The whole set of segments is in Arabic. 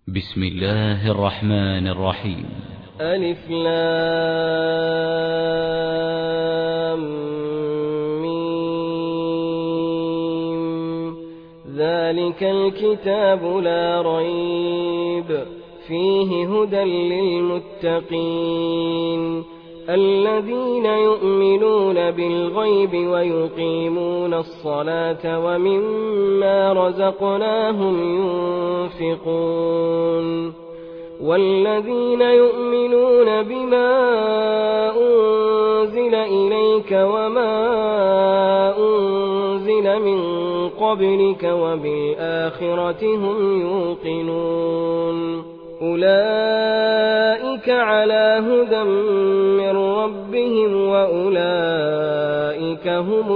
بسم الله الرحمن الرحيم. ألف لام ميم. ذلك الكتاب لا ريب فيه هدى للمتقين الذين يؤمنون بالغيب ويقيمون الصلاة ومما رزقناهم ينفقون والذين يؤمنون بما أنزل إليك وما أنزل من قبلك وبالآخرة هم يوقنون أولئك على هدى من ربهم وأولئك هم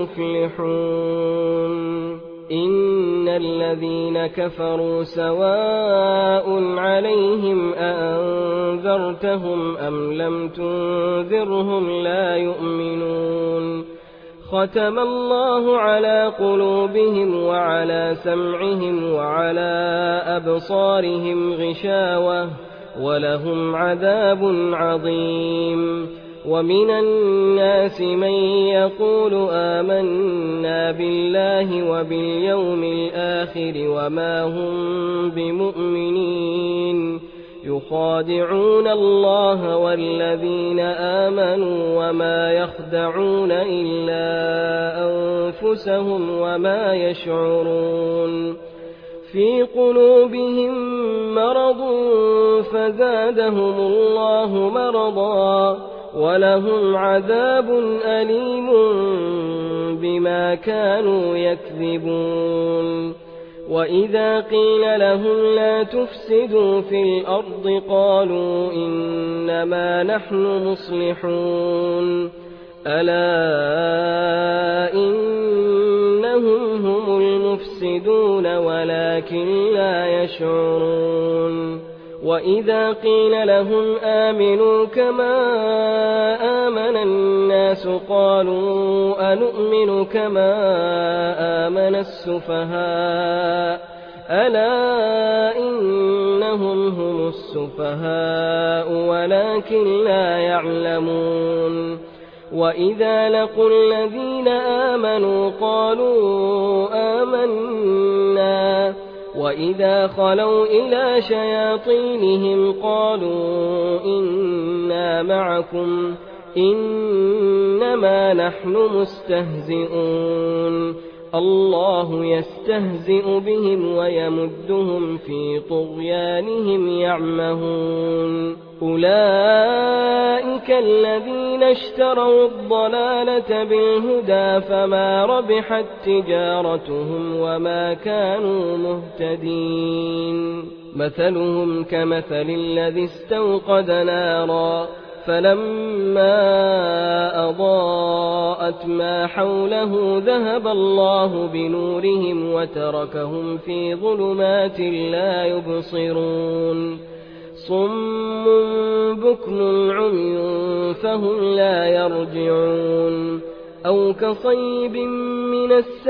المفلحون. إن الذين كفروا سواء عليهم أأنذرتهم أم لم تنذرهم لا يؤمنون. ختم الله على قلوبهم وعلى سمعهم وعلى أبصارهم غشاوة ولهم عذاب عظيم. ومن الناس من يقول آمنا بالله وباليوم الآخر وما هم بمؤمنين يخادعون الله والذين آمنوا وما يخدعون إلا أنفسهم وما يشعرون. في قلوبهم مرض فزادهم الله مرضا ولهم عذاب أليم بما كانوا يكذبون. وإذا قيل لهم لا تفسدوا في الأرض قالوا إنما نحن مصلحون ألا إنهم هم المفسدون ولكن لا يشعرون. وإذا قيل لهم آمنوا كما آمن الناس قالوا أنؤمن كما آمن السفهاء ألا إنهم هم السفهاء ولكن لا يعلمون. وإذا لقوا الذين آمنوا قالوا آمنا وإذا خلوا إلى شياطينهم قالوا إنا معكم إنما نحن مستهزئون. الله يستهزئ بهم ويمدهم في طغيانهم يعمهون. أولئك الذين اشتروا الضلالة بالهدى فما ربحت تجارتهم وما كانوا مهتدين. مثلهم كمثل الذي استوقد نارا فلما أضاءت ما حوله ذهب الله بنورهم وتركهم في ظلمات لا يبصرون. صم بكم عمي فهم لا يرجعون. أو كصيب من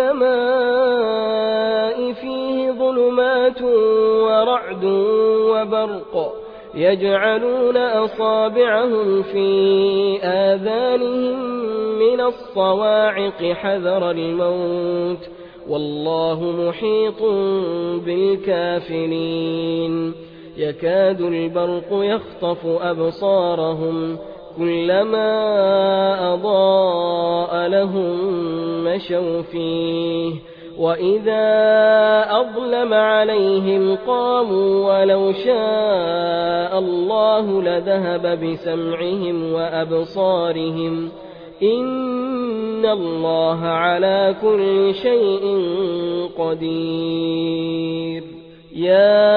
السماء فيه ظلمات ورعد وبرق يجعلون أصابعهم في آذانهم من الصواعق حذر الموت والله محيط بالكافرين. يكاد البرق يخطف أبصارهم كلما أضاء لهم مشوا فيه وإذا أظلم عليهم قاموا ولو شاء الله لذهب بسمعهم وأبصارهم إن الله على كل شيء قدير. يا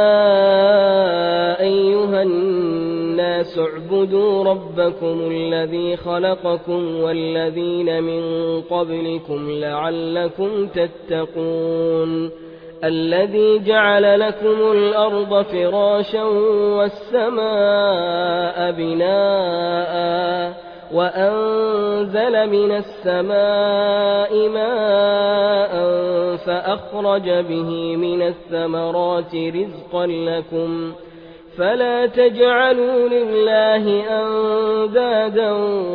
أيها الناس اعبدوا ربكم الذي خلقكم والذين من قبلكم لعلكم تتقون. الذي جعل لكم الأرض فراشا والسماء بناء وأنزل من السماء ماء فأخرج به من الثمرات رزقا لكم فلا تجعلوا لله أندادا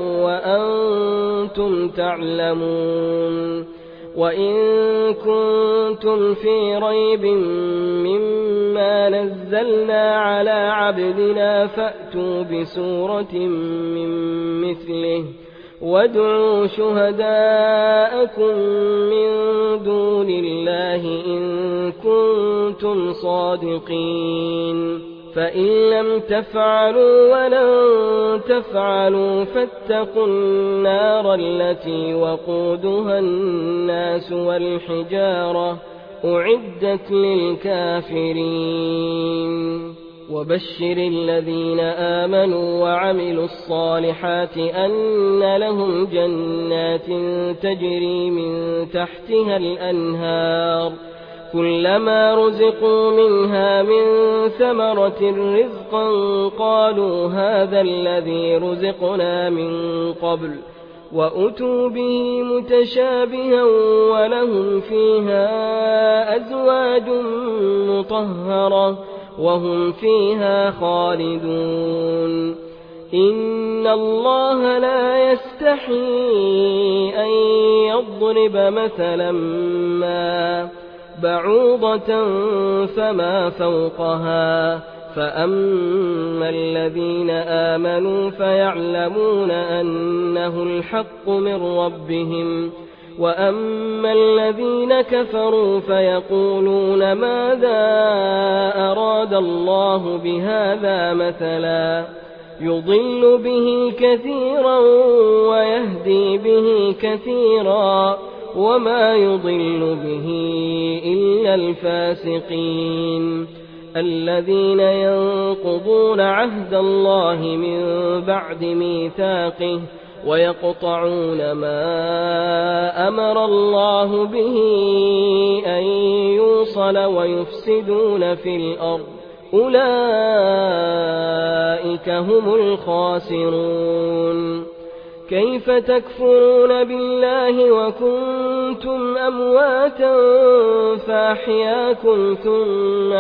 وأنتم تعلمون وإن كنتم في ريب مما نزلنا على عبدنا فأتوا بسورة من مثله وادعوا شهداءكم من دون الله إن كنتم صادقين فإن لم تفعلوا ولن تفعلوا فاتقوا النار التي وقودها الناس والحجارة أعدت للكافرين وبشر الذين آمنوا وعملوا الصالحات أن لهم جنات تجري من تحتها الأنهار كلما رزقوا منها من ثمرة رزقا قالوا هذا الذي رزقنا من قبل وأتوا به متشابها ولهم فيها أزواج مطهرة وهم فيها خالدون إن الله لا يستحيي أن يضرب مثلا ما بعوضة فما فوقها فأما الذين آمنوا فيعلمون أنه الحق من ربهم وأما الذين كفروا فيقولون ماذا أراد الله بهذا مثلا يضل به كثيرا ويهدي به كثيرا وما يضل به إلا الفاسقين الذين ينقضون عهد الله من بعد ميثاقه ويقطعون ما أمر الله به أن يوصل ويفسدون في الأرض أولئك هم الخاسرون كيف تكفرون بالله وكنتم أمواتا فأحياكم ثم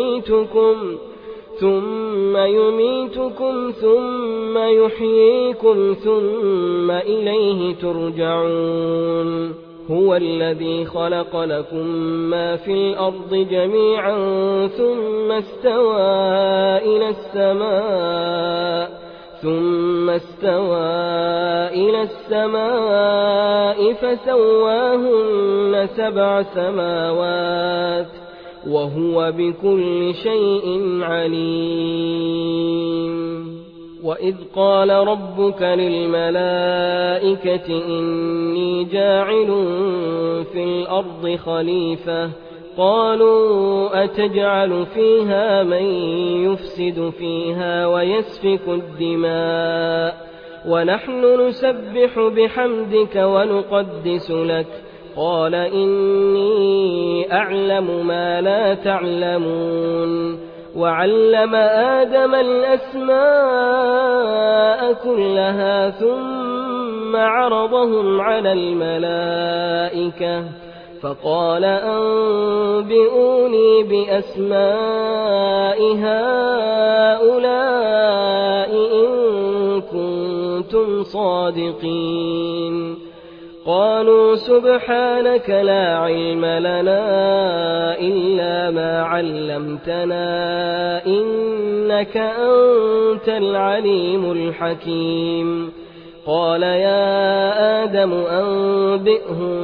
يميتكم ثم يحييكم ثم إليه ترجعون هو الذي خلق لكم ما في الأرض جميعا ثم استوى إلى السماء فسواهن 7 سماوات وهو بكل شيء عليم وإذ قال ربك للملائكة إني جاعل في الأرض خليفة قالوا أتجعل فيها من يفسد فيها ويسفك الدماء ونحن نسبح بحمدك ونقدس لك قال إني أعلم ما لا تعلمون وعلم آدم الأسماء كلها ثم عرضهم على الملائكة فقال أنبئوني بأسماء هؤلاء إن كنتم صادقين قالوا سبحانك لا علم لنا إلا ما علمتنا إنك أنت العليم الحكيم قال يا آدم أنبئهم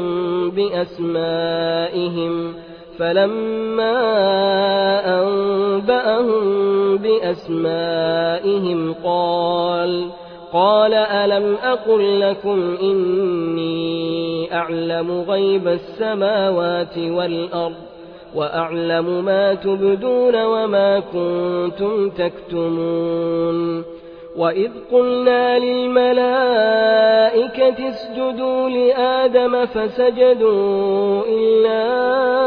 بأسمائهم فلما أنبأهم بأسمائهم قال ألم أقل لكم إني أعلم غيب السماوات والأرض وأعلم ما تبدون وما كنتم تكتمون وإذ قلنا للملائكة اسجدوا لآدم فسجدوا إلا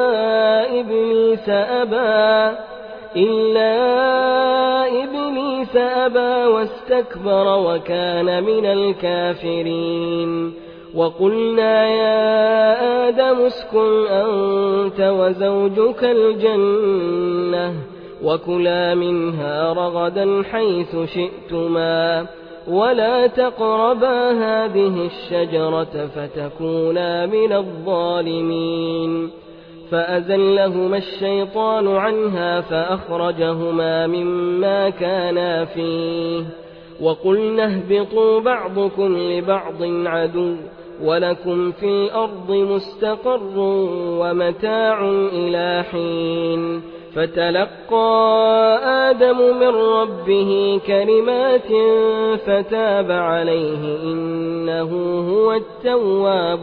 إبليس إبليس أبى واستكبر وكان من الكافرين وقلنا يا آدم اسكن أنت وزوجك الجنة وكلا منها رغدا حيث شئتما ولا تقربا هذه الشجرة فتكونا من الظالمين فأزلهما الشيطان عنها فأخرجهما مما كانا فيه وقلنا اهبطوا بعضكم لبعض عدو ولكم في الأرض مستقر ومتاع إلى حين فتلقى آدم من ربه كلمات فتاب عليه إنه هو التواب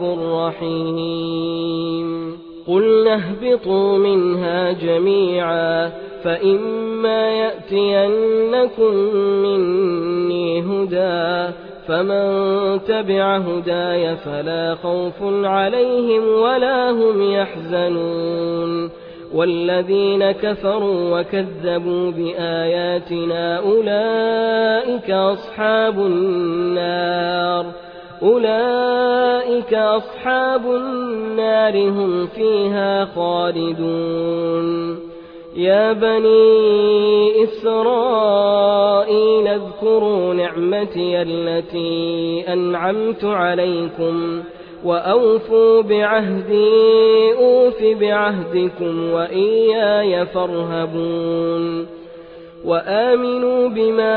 الرحيم قلنا اهبطوا منها جميعا فإما يأتينكم مني هدى فمن تبع هداي فلا خوف عليهم ولا هم يحزنون والذين كفروا وكذبوا بآياتنا أولئك أصحاب النار هم فيها خالدون يا بني إسرائيل اذكروا نعمتي التي أنعمت عليكم وأوفوا بعهدي أوف بعهدكم وإياي فارهبون وآمنوا بما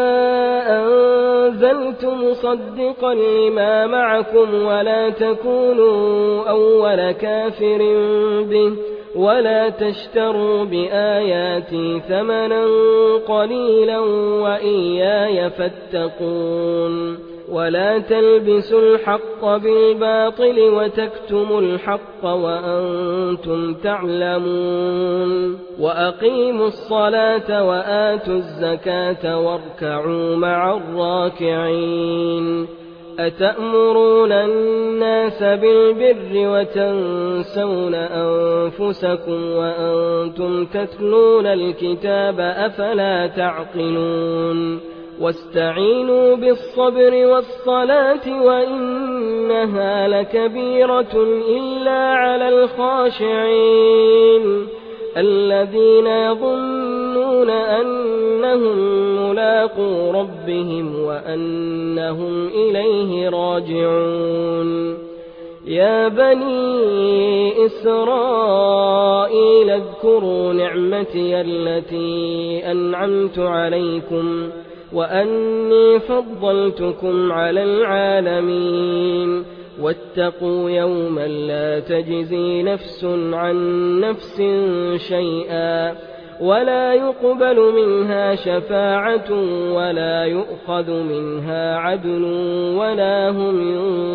أنزلت مصدقا لما معكم ولا تكونوا أول كافر به ولا تشتروا بآياتي ثمنا قليلا وإياي فاتقون ولا تلبسوا الحق بالباطل وتكتموا الحق وأنتم تعلمون وأقيموا الصلاة وآتوا الزكاة واركعوا مع الراكعين أتأمرون الناس بالبر وتنسون أنفسكم وأنتم تتلون الكتاب أفلا تعقلون واستعينوا بالصبر والصلاة وإنها لكبيرة إلا على الخاشعين الذين يظنون أنهم ملاقو ربهم وأنهم إليه راجعون يا بني إسرائيل اذكروا نعمتي التي أنعمت عليكم وأني فضلتكم على العالمين واتقوا يوما لا تجزي نفس عن نفس شيئا ولا يقبل منها شفاعة ولا يؤخذ منها عدل ولا هم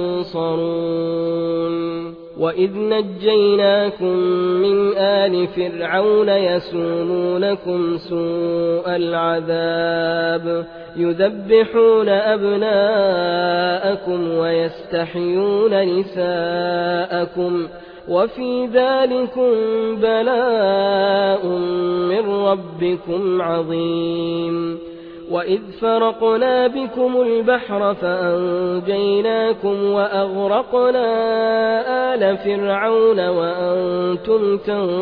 ينصرون وإذ نجيناكم من آل فرعون يسومونكم سوء العذاب يذبحون أبناءكم ويستحيون نساءكم وفي ذلكم بلاء من ربكم عظيم وإذ فرقنا بكم البحر فأنجيناكم وأغرقنا آل فرعون وأنتم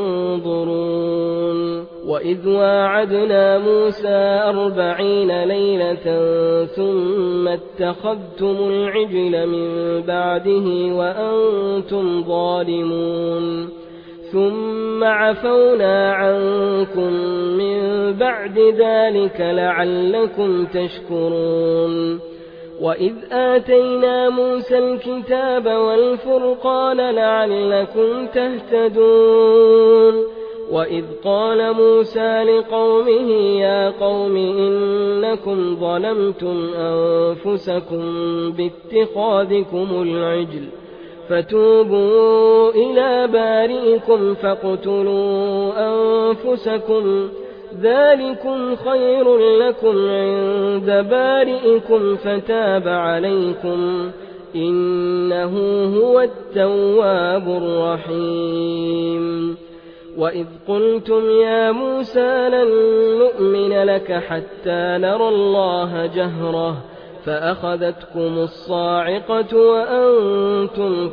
تنظرون وإذ واعدنا موسى 40 ليلة ثم اتخذتم العجل من بعده وأنتم ظالمون ثم عفونا عنكم من بعد ذلك لعلكم تشكرون وإذ آتينا موسى الكتاب والفرقان لعلكم تهتدون وإذ قال موسى لقومه يا قوم إنكم ظلمتم أنفسكم باتخاذكم العجل فتوبوا إلى بارئكم فاقتلوا أنفسكم ذلكم خير لكم عند بارئكم فتاب عليكم إنه هو التواب الرحيم وإذ قلتم يا موسى لن نؤمن لك حتى نرى الله جهرة فأخذتكم الصاعقة وأنتم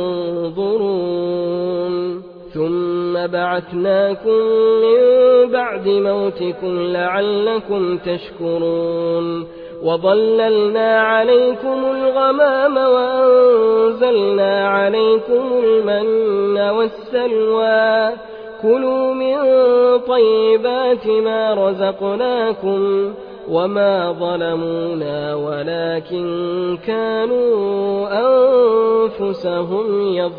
تنظرون ثم بعثناكم من بعد موتكم لعلكم تشكرون وظللنا عليكم الغمام وأنزلنا عليكم المن والسلوى كلوا من طيبات ما رزقناكم وما ظلمونا ولكن كانوا أنفسهم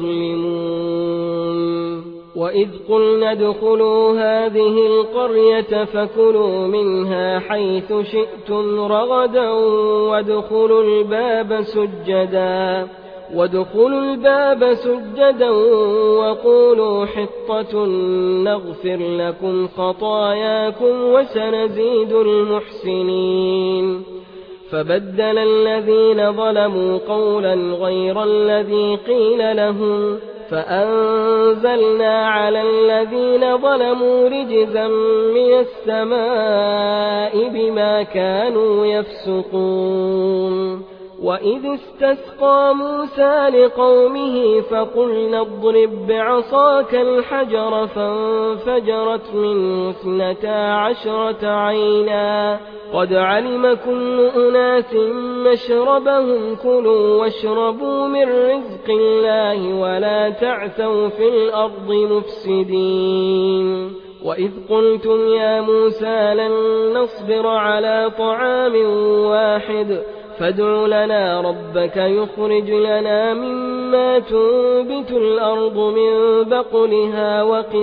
يظلمون وإذ قلنا ادخلوا هذه القرية فكلوا منها حيث شئتم رغدا وادخلوا الباب سجدا وقولوا حطة نغفر لكم خطاياكم وسنزيد المحسنين فبدل الذين ظلموا قولا غير الذي قيل لهم فأنزلنا على الذين ظلموا رجزا من السماء بما كانوا يفسقون وإذ استسقى موسى لقومه فقلنا اضرب بعصاك الحجر فانفجرت منه 12 عينا قد علم كل أناس مشربهم كلوا واشربوا من رزق الله ولا تعثوا في الأرض مفسدين وإذ قلتم يا موسى لن نصبر على طعام واحد فادع لنا ربك يخرج لنا مما تنبت الأرض من بقلها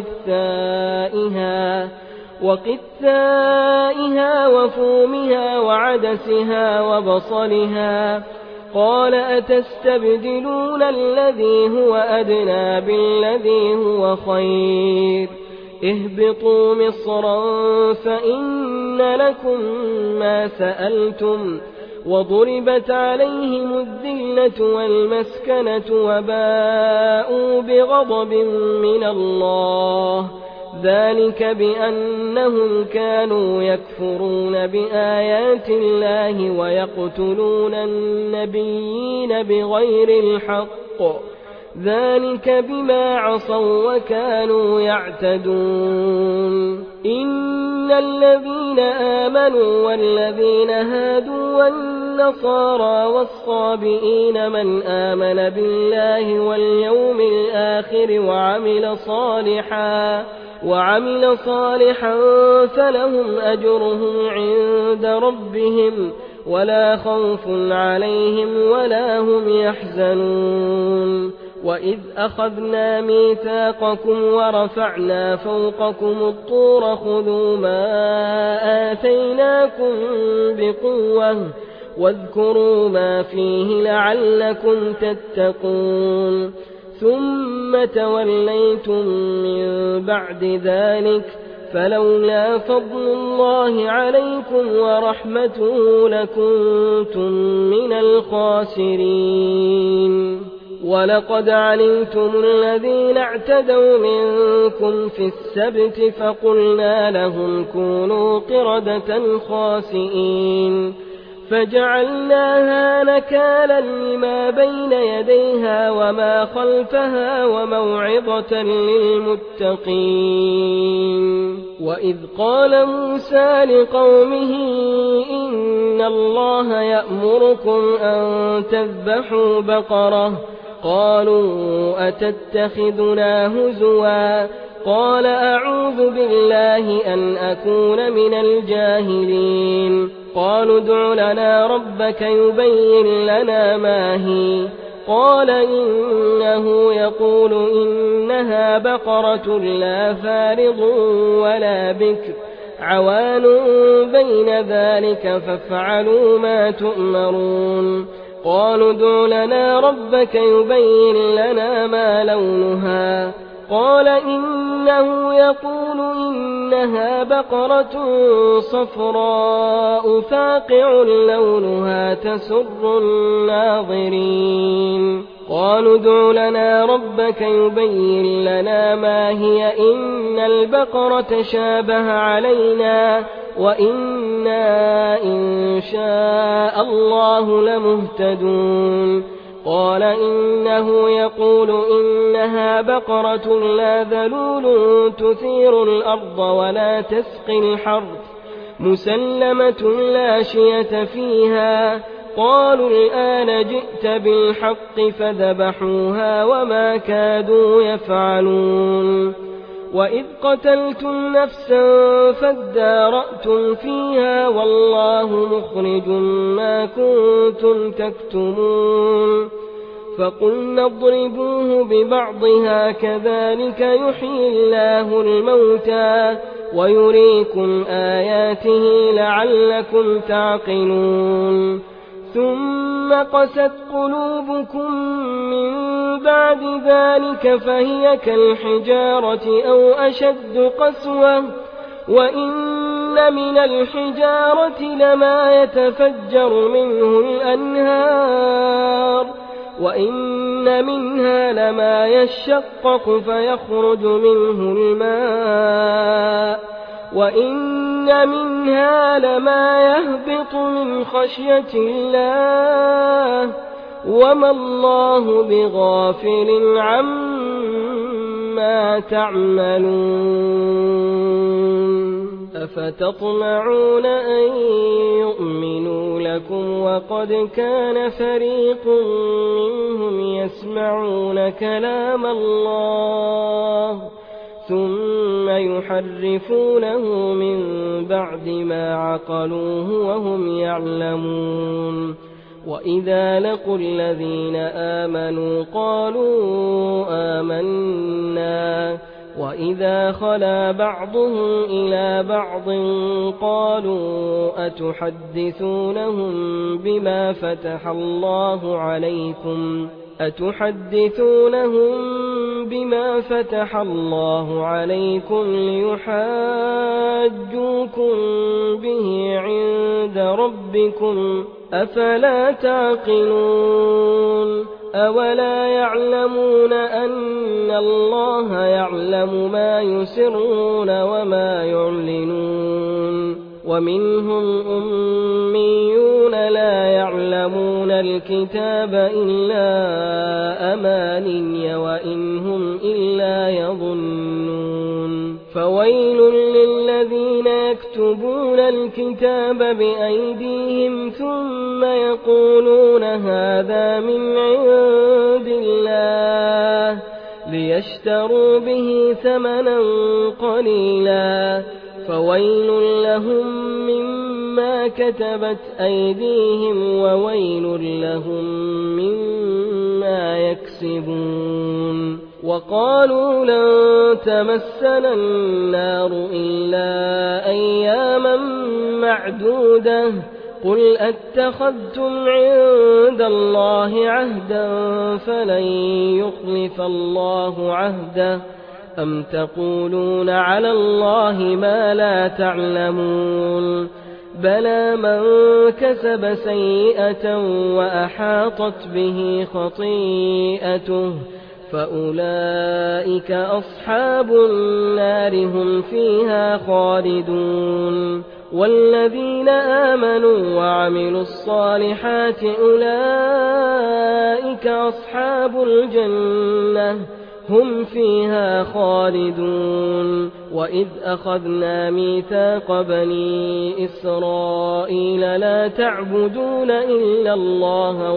وقثائها وفومها وعدسها وبصلها قال أتستبدلون الذي هو أدنى بالذي هو خير اهبطوا مصرا فإن لكم ما سألتم وضربت عليهم الذلة والمسكنة وباءوا بغضب من الله ذلك بأنهم كانوا يكفرون بآيات الله ويقتلون النبيين بغير الحق ذلك بما عصوا وكانوا يعتدون إن الذين آمنوا والذين هادوا والنصارى والصابئين من آمن بالله واليوم الآخر وعمل صالحا فلهم أجرهم عند ربهم ولا خوف عليهم ولا هم يحزنون وإذ أخذنا ميثاقكم ورفعنا فوقكم الطور خذوا ما آتيناكم بقوة واذكروا ما فيه لعلكم تتقون ثم توليتم من بعد ذلك فلولا فضل الله عليكم ورحمته لكنتم من الخاسرين ولقد علمتم الذين اعتدوا منكم في السبت فقلنا لهم كونوا قردة خاسئين فجعلناها نكالا لما بين يديها وما خلفها وموعظة للمتقين وإذ قال موسى لقومه إن الله يأمركم أن تذبحوا بقرة قالوا أتتخذنا هزوا قال أعوذ بالله أن أكون من الجاهلين قالوا ادع لنا ربك يبين لنا ما هي قال إنه يقول إنها بقرة لا فارض ولا بكر عوان بين ذلك فافعلوا ما تؤمرون قالوا ادع لنا ربك يبين لنا ما لونها قال إنه يقول إنها بقرة صفراء فاقع لونها تسر الناظرين قالوا ادع لنا ربك يبين لنا ما هي إن البقرة شابه علينا وإنا إن شاء الله لمهتدون قال إنه يقول إنها بقرة لا ذلول تثير الأرض ولا تسقي الحرث مسلمة لا شية فيها قالوا الآن جئت بالحق فذبحوها وما كادوا يفعلون وإذ قتلتم نفسا فادارأتم فيها والله مخرج ما كنتم تكتمون فقلنا اضربوه ببعضها كذلك يحيي الله الموتى ويريكم آياته لعلكم تعقلون ثم قست قلوبكم من بعد ذلك فهي كالحجارة أو أشد قسوة وإن من الحجارة لما يتفجر منه الأنهار وإن منها لما يشقق فيخرج منه الماء وإن منها لما يهبط من خشية الله وما الله بغافل عما تعملون أفتطمعون أن يؤمنوا لكم وقد كان فريق منهم يسمعون كلام الله ثم يحرفونه من بعد ما عقلوه وهم يعلمون وإذا لقوا الذين آمنوا قالوا آمنا وإذا خلا بعضهم إلى بعض قالوا أتحدثونهم بما فتح الله عليكم ليحاجوكم به عند ربكم أفلا تعقلون أولا يعلمون أن الله يعلم ما يسرون وما يعلنون ومنهم أميون لا يعلمون الكتاب إلا أماني وإن هم إلا يظنون فويل للذين يكتبون الكتاب بأيديهم ثم يقولون هذا من عند الله ليشتروا به ثمنا قليلا فويل لهم مما كتبت أيديهم وويل لهم مما يكسبون وقالوا لن تمسنا النار إلا أياما معدودة قل أتخذتم عند الله عهدا فلن يخلف الله عهده أم تقولون على الله ما لا تعلمون بلى من كسب سيئة وأحاطت به خطيئته فأولئك أصحاب النار هم فيها خالدون والذين آمنوا وعملوا الصالحات أولئك أصحاب الجنة هم فيها خالدون وإذ أخذنا ميثاق بني إسرائيل لا تعبدون إلا الله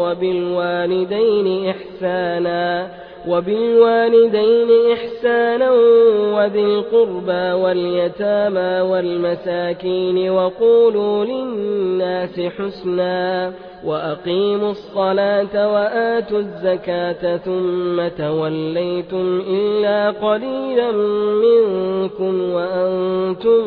وبالوالدين إحسانا وذي القربى واليتامى والمساكين وقولوا للناس حسنا وأقيموا الصلاة وآتوا الزكاة ثم توليتم إلا قليلا منكم وأنتم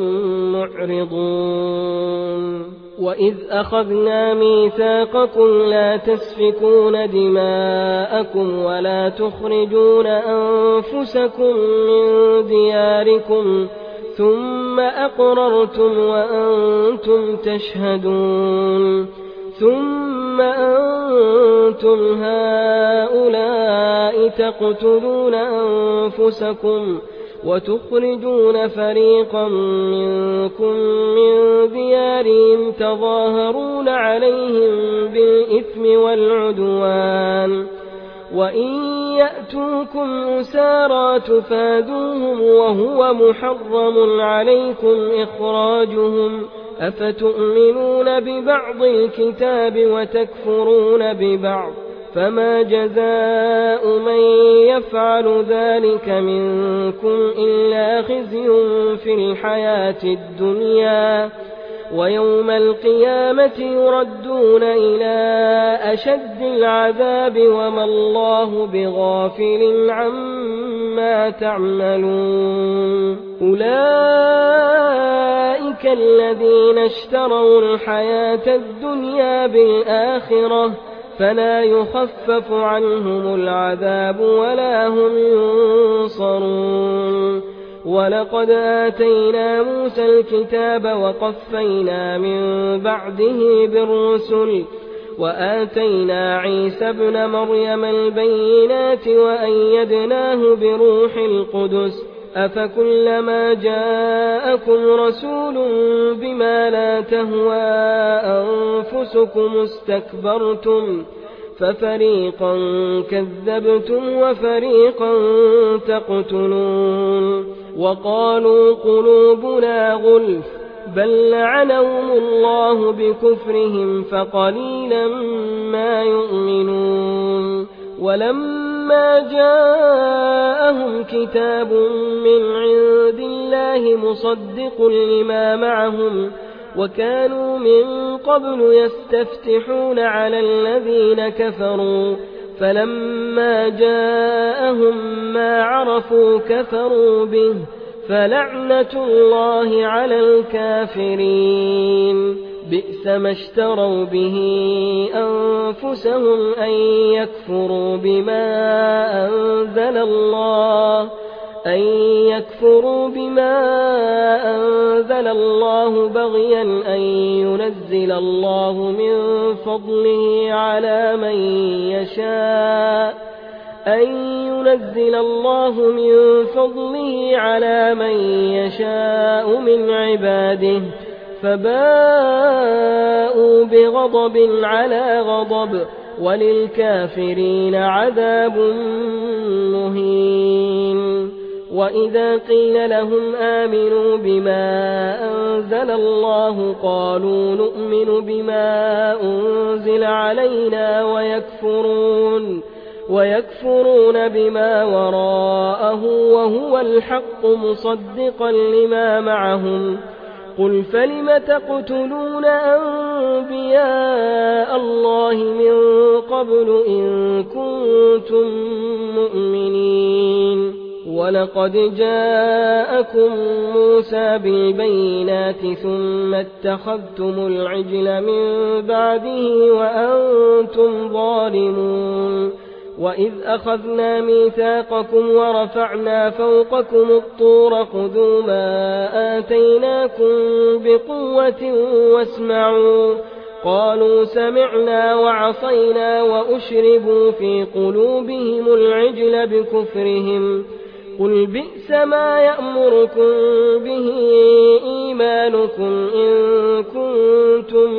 معرضون وإذ أخذنا ميثاقكم لا تسفكون دماءكم ولا تخرجون أنفسكم من دياركم ثم أقررتم وأنتم تشهدون ثم ثم أنتم هؤلاء تقتلون أنفسكم وتخرجون فريقا منكم من ديارهم تظاهرون عليهم بالإثم والعدوان وإن يأتوكم أسارى تفادوهم وهو محرم عليكم إخراجهم أفتؤمنون ببعض الكتاب وتكفرون ببعض فما جزاء من يفعل ذلك منكم إلا خزي في الحياة الدنيا ويوم القيامة يردون إلى أشد العذاب وما الله بغافل عما تعملون أولئك الذين اشتروا الحياة الدنيا بالآخرة فلا يخفف عنهم العذاب ولا هم ينصرون ولقد آتينا موسى الكتاب وقفينا من بعده بالرسل وآتينا عيسى ابن مريم البينات وأيدناه بروح القدس أفكلما جاءكم رسول بما لا تهوى أنفسكم استكبرتم ففريقا كذبتم وفريقا تقتلون وقالوا قلوبنا غلف بل لعنهم الله بكفرهم فقليلا ما يؤمنون ولما جاءهم كتاب من عند الله مصدق لما معهم وكانوا من قبل يستفتحون على الذين كفروا فلما جاءهم ما عرفوا كفروا به فلعنة الله على الكافرين بئس ما اشتروا به أنفسهم أن يكفروا بما أنزل الله بغيا أن ينزل الله من فضله على من يشاء من عباده فباءوا بغضب على غضب وللكافرين عذاب مهين وإذا قيل لهم آمنوا بما أنزل الله قالوا نؤمن بما أنزل علينا ويكفرون بما وراءه وهو الحق مصدقا لما معهم قل فلم تقتلون أنبياء الله من قبل إن كنتم مؤمنين ولقد جاءكم موسى بالبينات ثم اتخذتم العجل من بعده وأنتم ظالمون وإذ أخذنا ميثاقكم ورفعنا فوقكم الطور خذوا ما آتيناكم بقوة واسمعوا قالوا سمعنا وعصينا وأشربوا في قلوبهم العجل بكفرهم قل بئس ما يأمركم به إيمانكم إن كنتم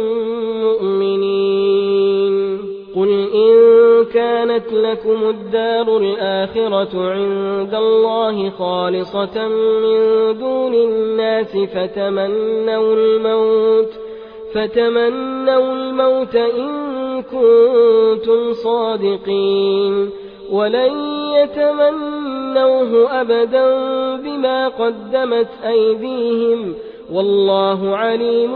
مؤمنين قل إن كانت لكم الدار الآخرة عند الله خالصة من دون الناس فتمنوا الموت إن كنتم صادقين ولن يتمنوه أبدا بما قدمت أيديهم والله عليم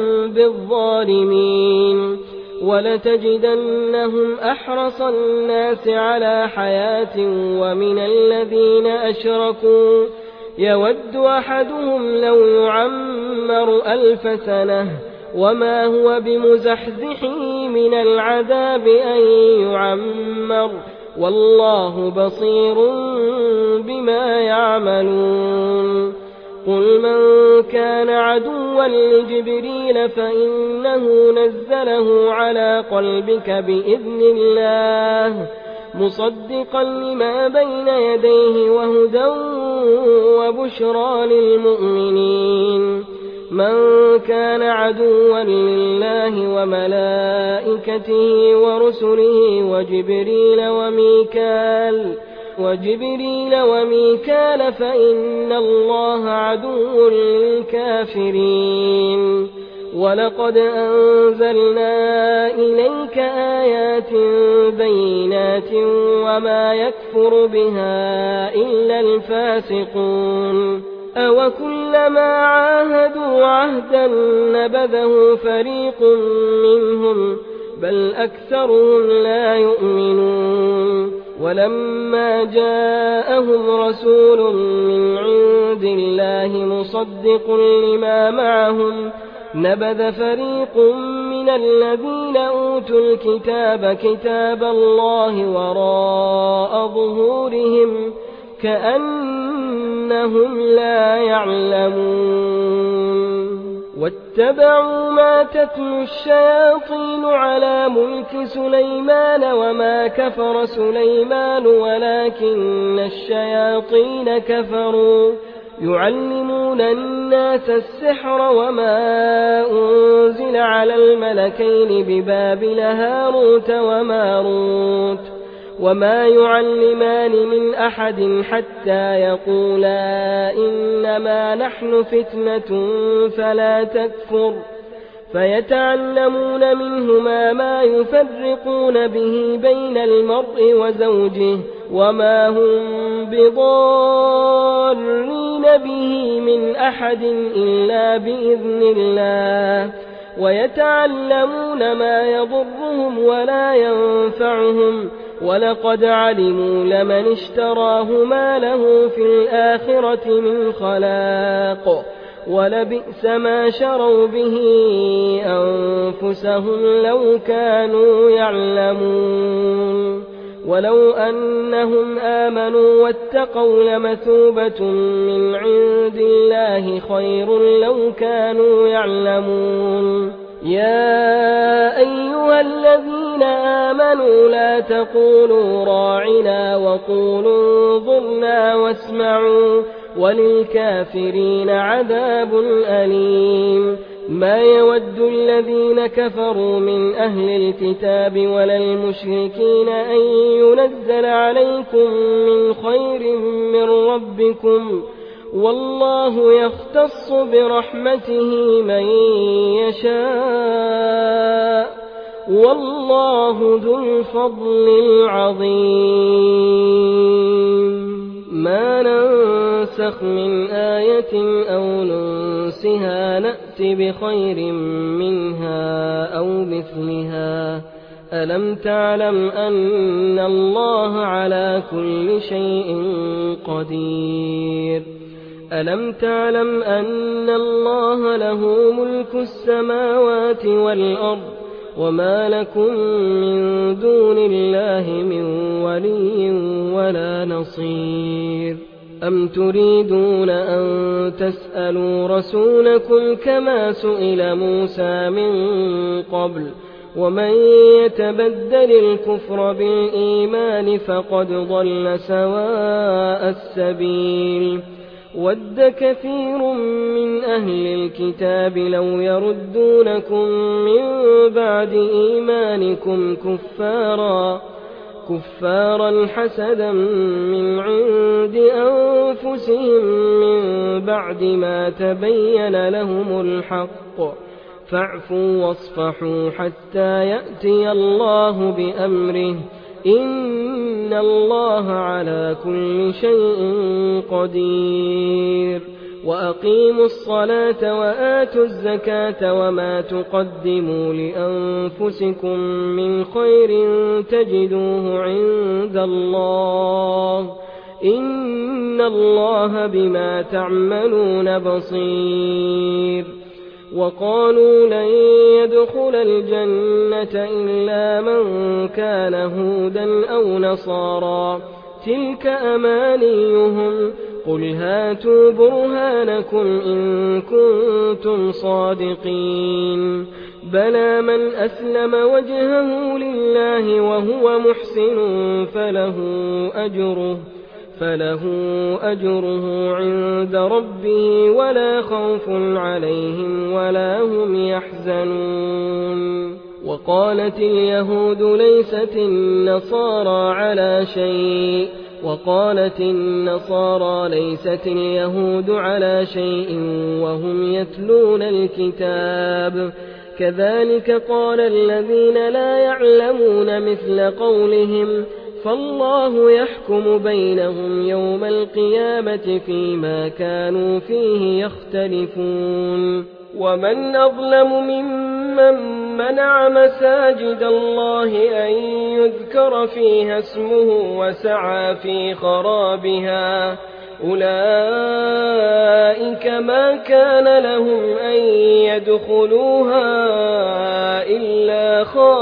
بالظالمين ولتجدنهم أحرص الناس على حياة ومن الذين أشركوا يود أحدهم لو يعمر 1000 سنة وما هو بمزحزحه من العذاب أن يعمر والله بصير بما يعملون قل من كان عدوا لجبريل فإنه نزله على قلبك بإذن الله مصدقا لما بين يديه وهدى وبشرى للمؤمنين من كان عدوا لله وملائكته ورسله وجبريل وميكال فإن الله عدو للكافرين ولقد أنزلنا إليك آيات بينات وما يكفر بها إلا الفاسقون أوكلما عاهدوا عهدا نبذه فريق منهم بل أكثرهم لا يؤمنون ولما جاءهم رسول من عند الله مصدق لما معهم نبذ فريق من الذين أوتوا الكتاب كتاب الله وراء ظهورهم كأنهم لا يعلمون واتبعوا ما تتلو الشياطين على ملك سليمان وما كفر سليمان ولكن الشياطين كفروا يعلمون الناس السحر وما أنزل على الملكين ببابل هاروت وماروت وما يعلمان من أحد حتى يقولا إنما نحن فتنة فلا تكفر فيتعلمون منهما ما يفرقون به بين المرء وزوجه وما هم بضارين به من أحد إلا بإذن الله ويتعلمون ما يضرهم ولا ينفعهم ولقد علموا لمن اشتراه ما له في الآخرة من خلاق ولبئس ما شروا به أنفسهم لو كانوا يعلمون ولو أنهم آمنوا واتقوا لمثوبة من عند الله خير لو كانوا يعلمون يا أيها الذين آمنوا لا تقولوا راعنا وقولوا انظرنا واسمعوا وللكافرين عذاب أليم ما يود الذين كفروا من أهل الكتاب ولا المشركين أن ينزل عليكم من خير من ربكم والله يختص برحمته من يشاء والله ذو الفضل العظيم ما ننسخ من آية أو ننسها نأت بخير منها أو مثلها ألم تعلم أن الله على كل شيء قدير ألم تعلم أن الله له ملك السماوات والأرض وما لكم من دون الله من ولي ولا نصير أم تريدون أن تسألوا رسولكم كما سئل موسى من قبل ومن يتبدل الكفر بالإيمان فقد ضل سواء السبيل ود كثير من أهل الكتاب لو يردونكم من بعد إيمانكم كفارا حسدا من عند أنفسهم من بعد ما تبين لهم الحق فاعفوا واصفحوا حتى يأتي الله بأمره إن الله على كل شيء قدير وأقيموا الصلاة وآتوا الزكاة وما تقدموا لأنفسكم من خير تجدوه عند الله إن الله بما تعملون بصير وقالوا لن يدخل الجنة إلا من كان هودا أو نصارى تلك أمانيهم قل هاتوا برهانكم إن كنتم صادقين بلى من أسلم وجهه لله وهو محسن فله أجره عند ربه ولا خوف عليهم ولا هم يحزنون وقالت اليهود ليست النصارى على شيء وقالت النصارى ليست اليهود على شيء وهم يتلون الكتاب كذلك قال الذين لا يعلمون مثل قولهم فالله يحكم بينهم يوم القيامة فيما كانوا فيه يختلفون ومن أظلم ممن منع مساجد الله أن يذكر فيها اسمه وسعى في خرابها أولئك ما كان لهم أن يدخلوها إلا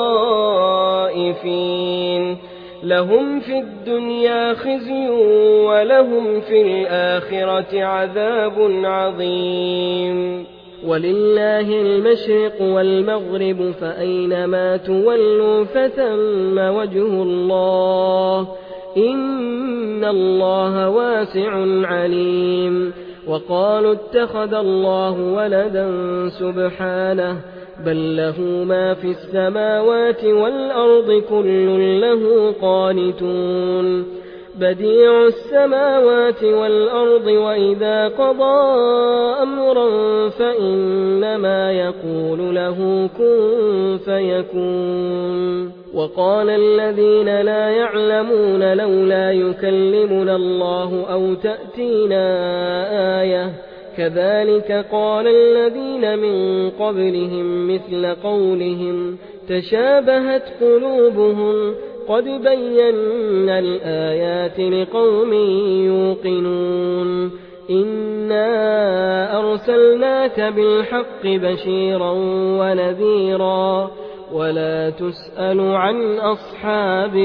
خائفين لهم في الدنيا خزي ولهم في الآخرة عذاب عظيم ولله المشرق والمغرب فأينما تولوا فثم وجه الله إن الله واسع عليم وقالوا اتخذ الله ولدا سبحانه بل له ما في السماوات والأرض كل له قانتون بديع السماوات والأرض وإذا قضى أمرا فإنما يقول له كن فيكون وقال الذين لا يعلمون لولا يكلمنا الله أو تأتينا آية كذلك قال الذين من قبلهم مثل قولهم تشابهت قلوبهم قد بينا الآيات لقوم يوقنون إنا أرسلناك بالحق بشيرا ونذيرا ولا تسأل عن أصحاب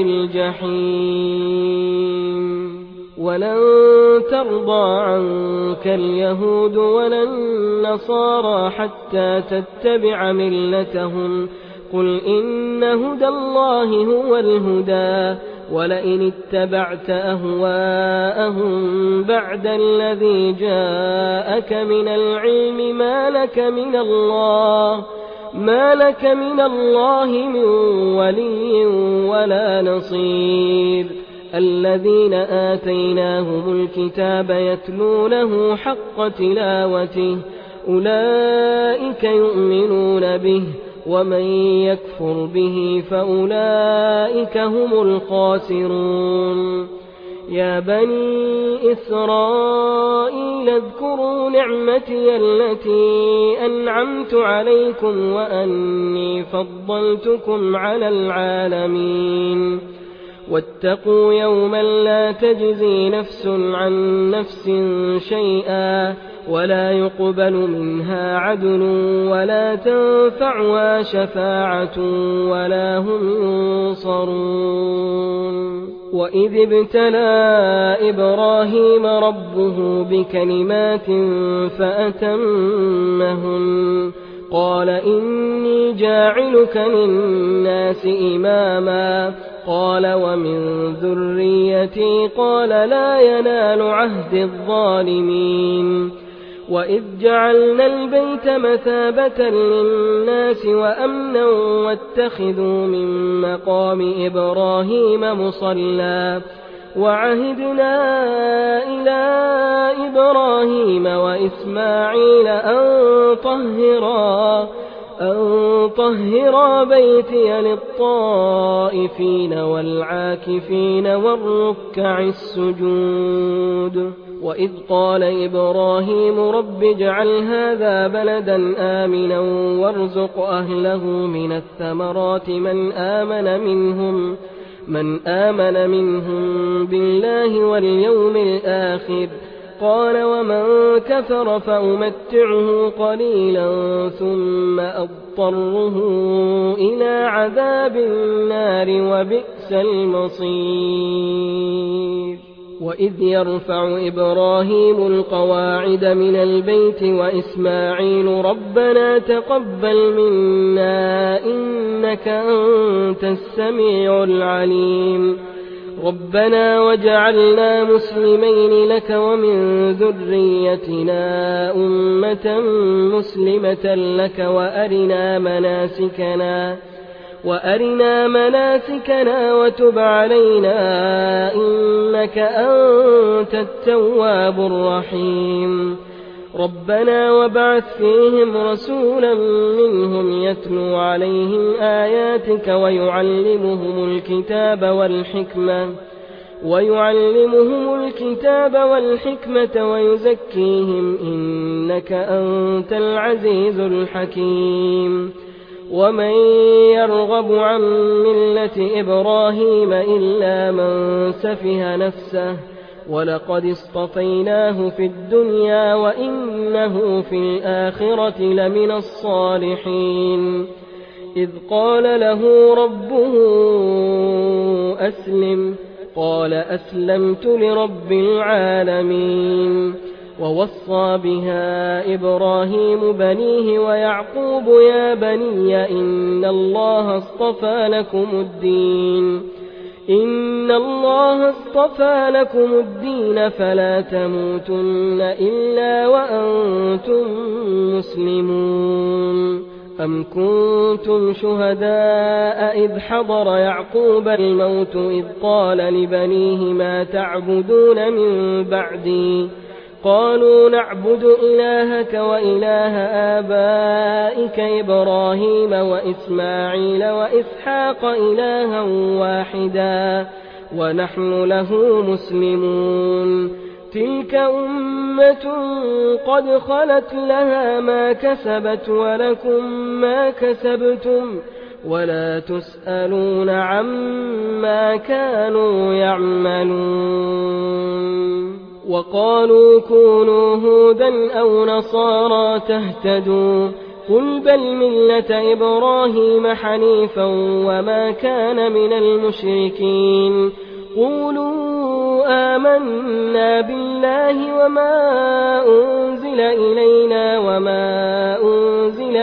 الجحيم ولن ترضى عنك اليهود ولا النصارى حتى تتبع ملتهم قل إن هدى الله هو الهدى ولئن اتبعت أهواءهم بعد الذي جاءك من العلم ما لك من الله من ولي ولا نصير الذين آتيناهم الكتاب يتلونه حق تلاوته أولئك يؤمنون به ومن يكفر به فأولئك هم الخاسرون يا بني إسرائيل اذكروا نعمتي التي أنعمت عليكم وأني فضلتكم على العالمين واتقوا يوما لا تجزي نفس عن نفس شيئا ولا يقبل منها عدل ولا تنفعها شفاعة ولا هم ينصرون وإذ ابتلى إبراهيم ربه بكلمات فأتمهن قال إني جاعلك للناس إماما قال ومن ذريتي قال لا ينال عهد الظالمين وإذ جعلنا البيت مثابة للناس وأمنا واتخذوا من مقام إبراهيم مصلى وعهدنا إلى إبراهيم وإسماعيل أن طهرا بيتي للطائفين والعاكفين والركع السجود وإذ قال إبراهيم رب اجعل هذا بلدا آمنا وارزق أهله من الثمرات من آمن منهم بالله واليوم الآخر قال ومن كفر فأمتعه قليلا ثم أضطره إلى عذاب النار وبئس المصير وإذ يرفع إبراهيم القواعد من البيت وإسماعيل ربنا تقبل منا إنك أنت السميع العليم ربنا وجعلنا مسلمين لك ومن ذريتنا أمة مسلمة لك وأرنا مناسكنا وتب علينا إنك أنت التواب الرحيم ربنا وابعث فيهم رسولا منهم يتلو عليهم آياتك ويعلمهم الكتاب والحكمة ويزكيهم إنك أنت العزيز الحكيم ومن يرغب عن ملة إبراهيم إلا من سفه نفسه ولقد اصطفيناه في الدنيا وإنه في الآخرة لمن الصالحين إذ قال له ربه أسلم قال أسلمت لرب العالمين ووصى بها إبراهيم بنيه ويعقوب يا بني إن الله اصطفى لكم الدين فلا تموتن إلا وأنتم مسلمون أم كنتم شهداء إذ حضر يعقوب الموت إذ قال لبنيه ما تعبدون من بعدي قالوا نعبد إلهك وإله آبائك إبراهيم وإسماعيل وإسحاق إلها واحدا ونحن له مسلمون تلك أمة قد خلت لها ما كسبت ولكم ما كسبتم ولا تسألون عما كانوا يعملون وقالوا كونوا هودا أو نصارى تهتدوا قل بل ملة إبراهيم حنيفا وما كان من المشركين قولوا آمنا بالله وما أنزل إلينا وما أنزل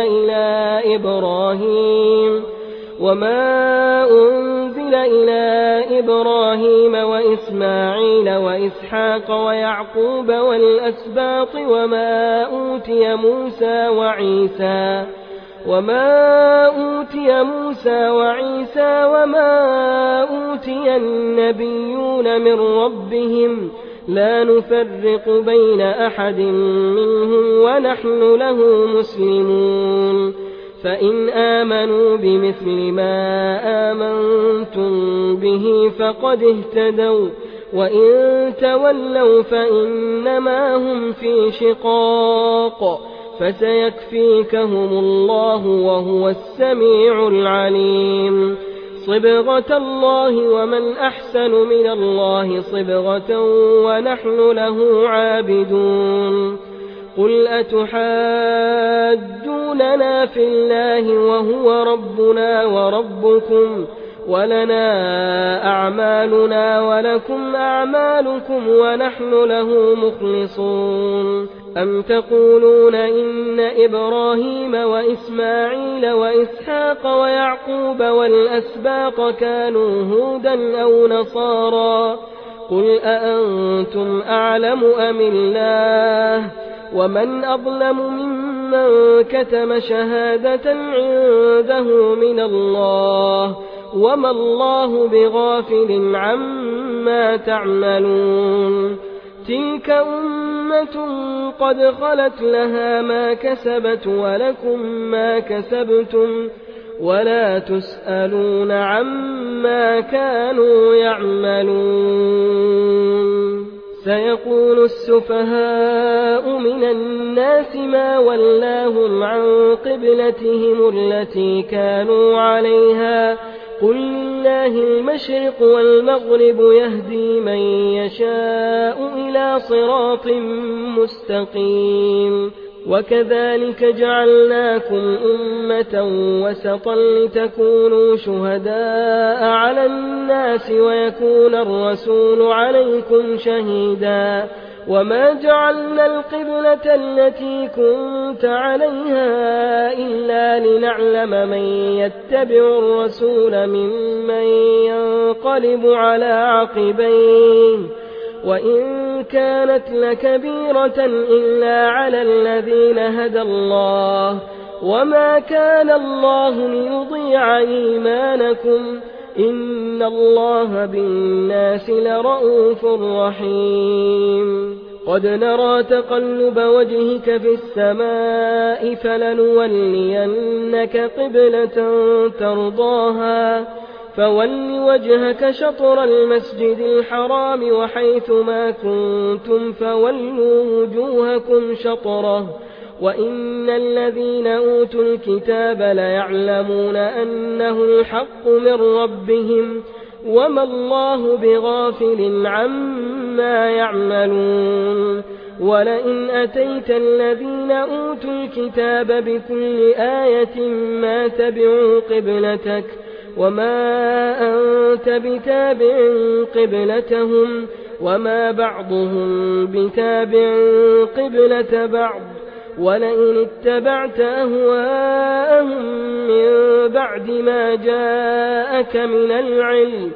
إلى إبراهيم وإسماعيل وإسحاق ويعقوب والأسباط وما أوتي موسى وعيسى وما أوتي النبيون من ربهم لا نفرق بين أحد منهم ونحن له مسلمون فإن آمنوا بمثل ما آمنتم به فقد اهتدوا وإن تولوا فإنما هم في شقاق فسيكفيكهم الله وهو السميع العليم صبغة الله ومن أحسن من الله صبغة ونحن له عابدون قل أتحاجوننا في الله وهو ربنا وربكم ولنا أعمالنا ولكم أعمالكم ونحن له مخلصون أم تقولون إن إبراهيم وإسماعيل وإسحاق ويعقوب والأسباط كانوا هودا أو نصارى قل أأنتم أعلم أم الله ومن أظلم ممن كتم شهادة عنده من الله وما الله بغافل عما تعملون تلك أمة قد خلت لها ما كسبت ولكم ما كسبتم ولا تسألون عما كانوا يعملون سيقول السفهاء من الناس ما ولاهم عن قبلتهم التي كانوا عليها قل لله المشرق والمغرب يهدي من يشاء إلى صراط مستقيم وكذلك جعلناكم أمة وسطا لتكونوا شهداء على الناس ويكون الرسول عليكم شهيدا وما جعلنا القبلة التي كنت عليها إلا لنعلم من يتبع الرسول ممن ينقلب على عقبيه وإن كانت لكبيرة إلا على الذين هدى الله وما كان الله ليضيع إيمانكم إن الله بالناس لرءوف رحيم قد نرى تقلب وجهك في السماء فلنولينك قبلة ترضاها فول وجهك شطر المسجد الحرام وحيث ما كنتم فولوا وجوهكم شطره وإن الذين أوتوا الكتاب ليعلمون أنه الحق من ربهم وما الله بغافل عما يعملون ولئن أتيت الذين أوتوا الكتاب بكل آية ما تبعوا قبلتك وما أنت بتابع قبلتهم وما بعضهم بتابع قبلة بعض ولئن اتبعت أهواءهم من بعد ما جاءك من العلم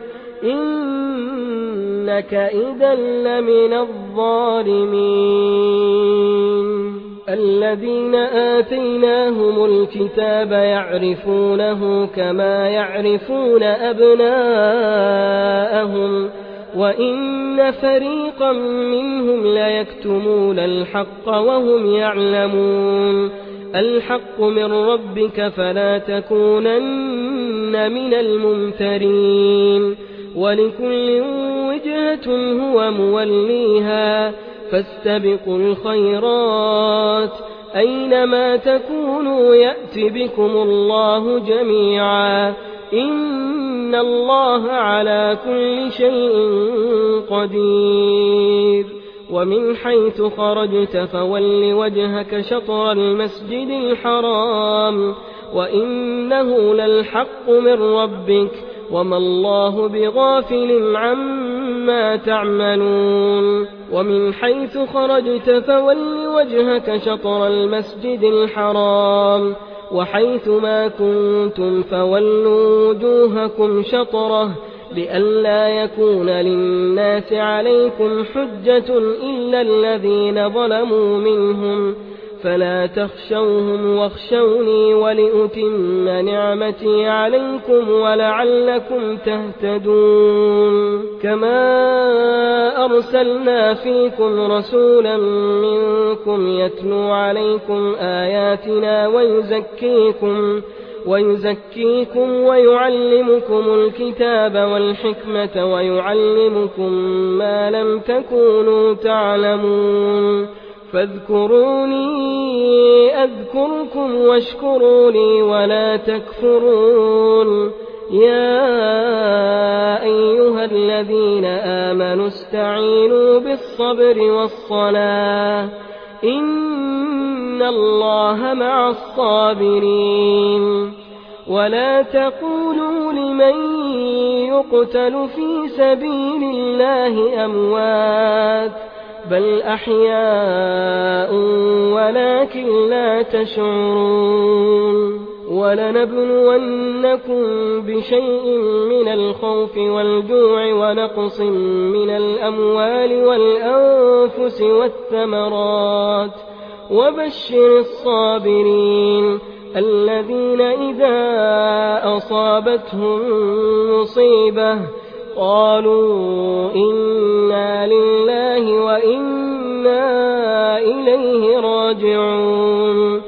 إنك إذا لمن الظالمين الذين آتيناهم الكتاب يعرفونه كما يعرفون أبناءهم وإن فريقا منهم ليكتمون الحق وهم يعلمون الحق من ربك فلا تكونن من الممترين ولكل وجهة هو موليها فاستبقوا الخيرات أينما تكونوا يأت بكم الله جميعا إن الله على كل شيء قدير ومن حيث خرجت فول وجهك شطر المسجد الحرام وإنه للحق من ربك وما الله بغافل عما تعملون ومن حيث خرجت فول وجهك شطر المسجد الحرام وحيث ما كنتم فولوا وجوهكم شطره لئلا يكون للناس عليكم حجة إلا الذين ظلموا منهم فلا تخشوهم واخشوني ولأتم نعمتي عليكم ولعلكم تهتدون كما أرسلنا فيكم رسولا منكم يتلو عليكم آياتنا ويزكيكم ويعلمكم الكتاب والحكمة ويعلمكم ما لم تكونوا تعلمون فاذكروني أذكركم واشكروا لي ولا تكفرون يا أيها الذين آمنوا استعينوا بالصبر والصلاة إن الله مع الصابرين ولا تقولوا لمن يقتل في سبيل الله أموات بل أحياء ولكن لا تشعرون ولنبلونكم بشيء من الخوف والجوع ونقص من الأموال والأنفس والثمرات وبشر الصابرين الذين إذا أصابتهم مصيبة قالوا إنا لله وإنا إليه راجعون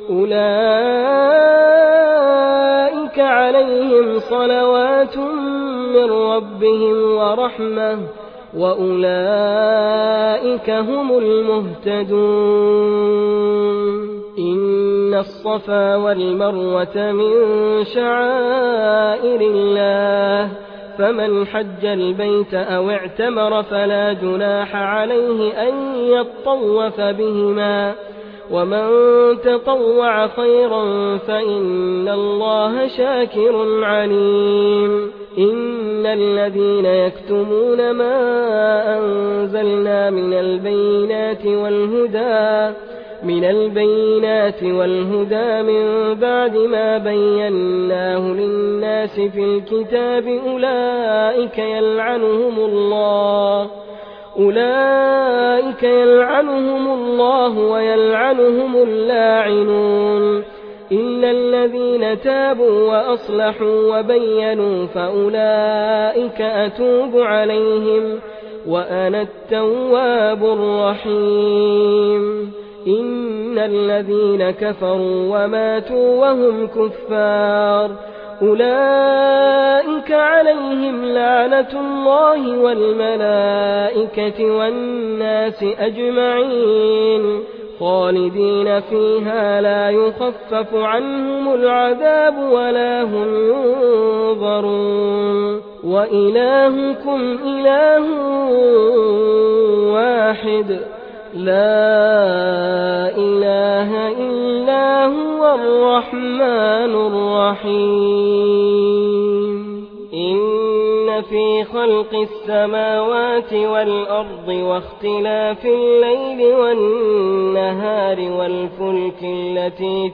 أولئك عليهم صلوات من ربهم ورحمة وأولئك هم المهتدون إن الصفا والمروة من شعائر الله فمن حج البيت أو اعتمر فلا جناح عليه أن يطوف بهما ومن تطوع خيرا فإن الله شاكر عليم إن الذين يكتمون ما أنزلنا من البينات والهدى من بعد ما بيناه للناس في الكتاب أولئك يلعنهم الله ويلعنهم اللاعنون إلا الذين تابوا وأصلحوا وبينوا فأولئك أتوب عليهم وأنا التواب الرحيم إن الذين كفروا وماتوا وهم كفار أولئك عليهم لعنة الله والملائكة والناس أجمعين خالدين فيها لا يخفف عنهم العذاب ولا هم ينظرون وإلهكم إله واحد لا إله إلا هو الرحمن الرحيم إن في خلق السماوات والأرض واختلاف الليل والنهار والفلك التي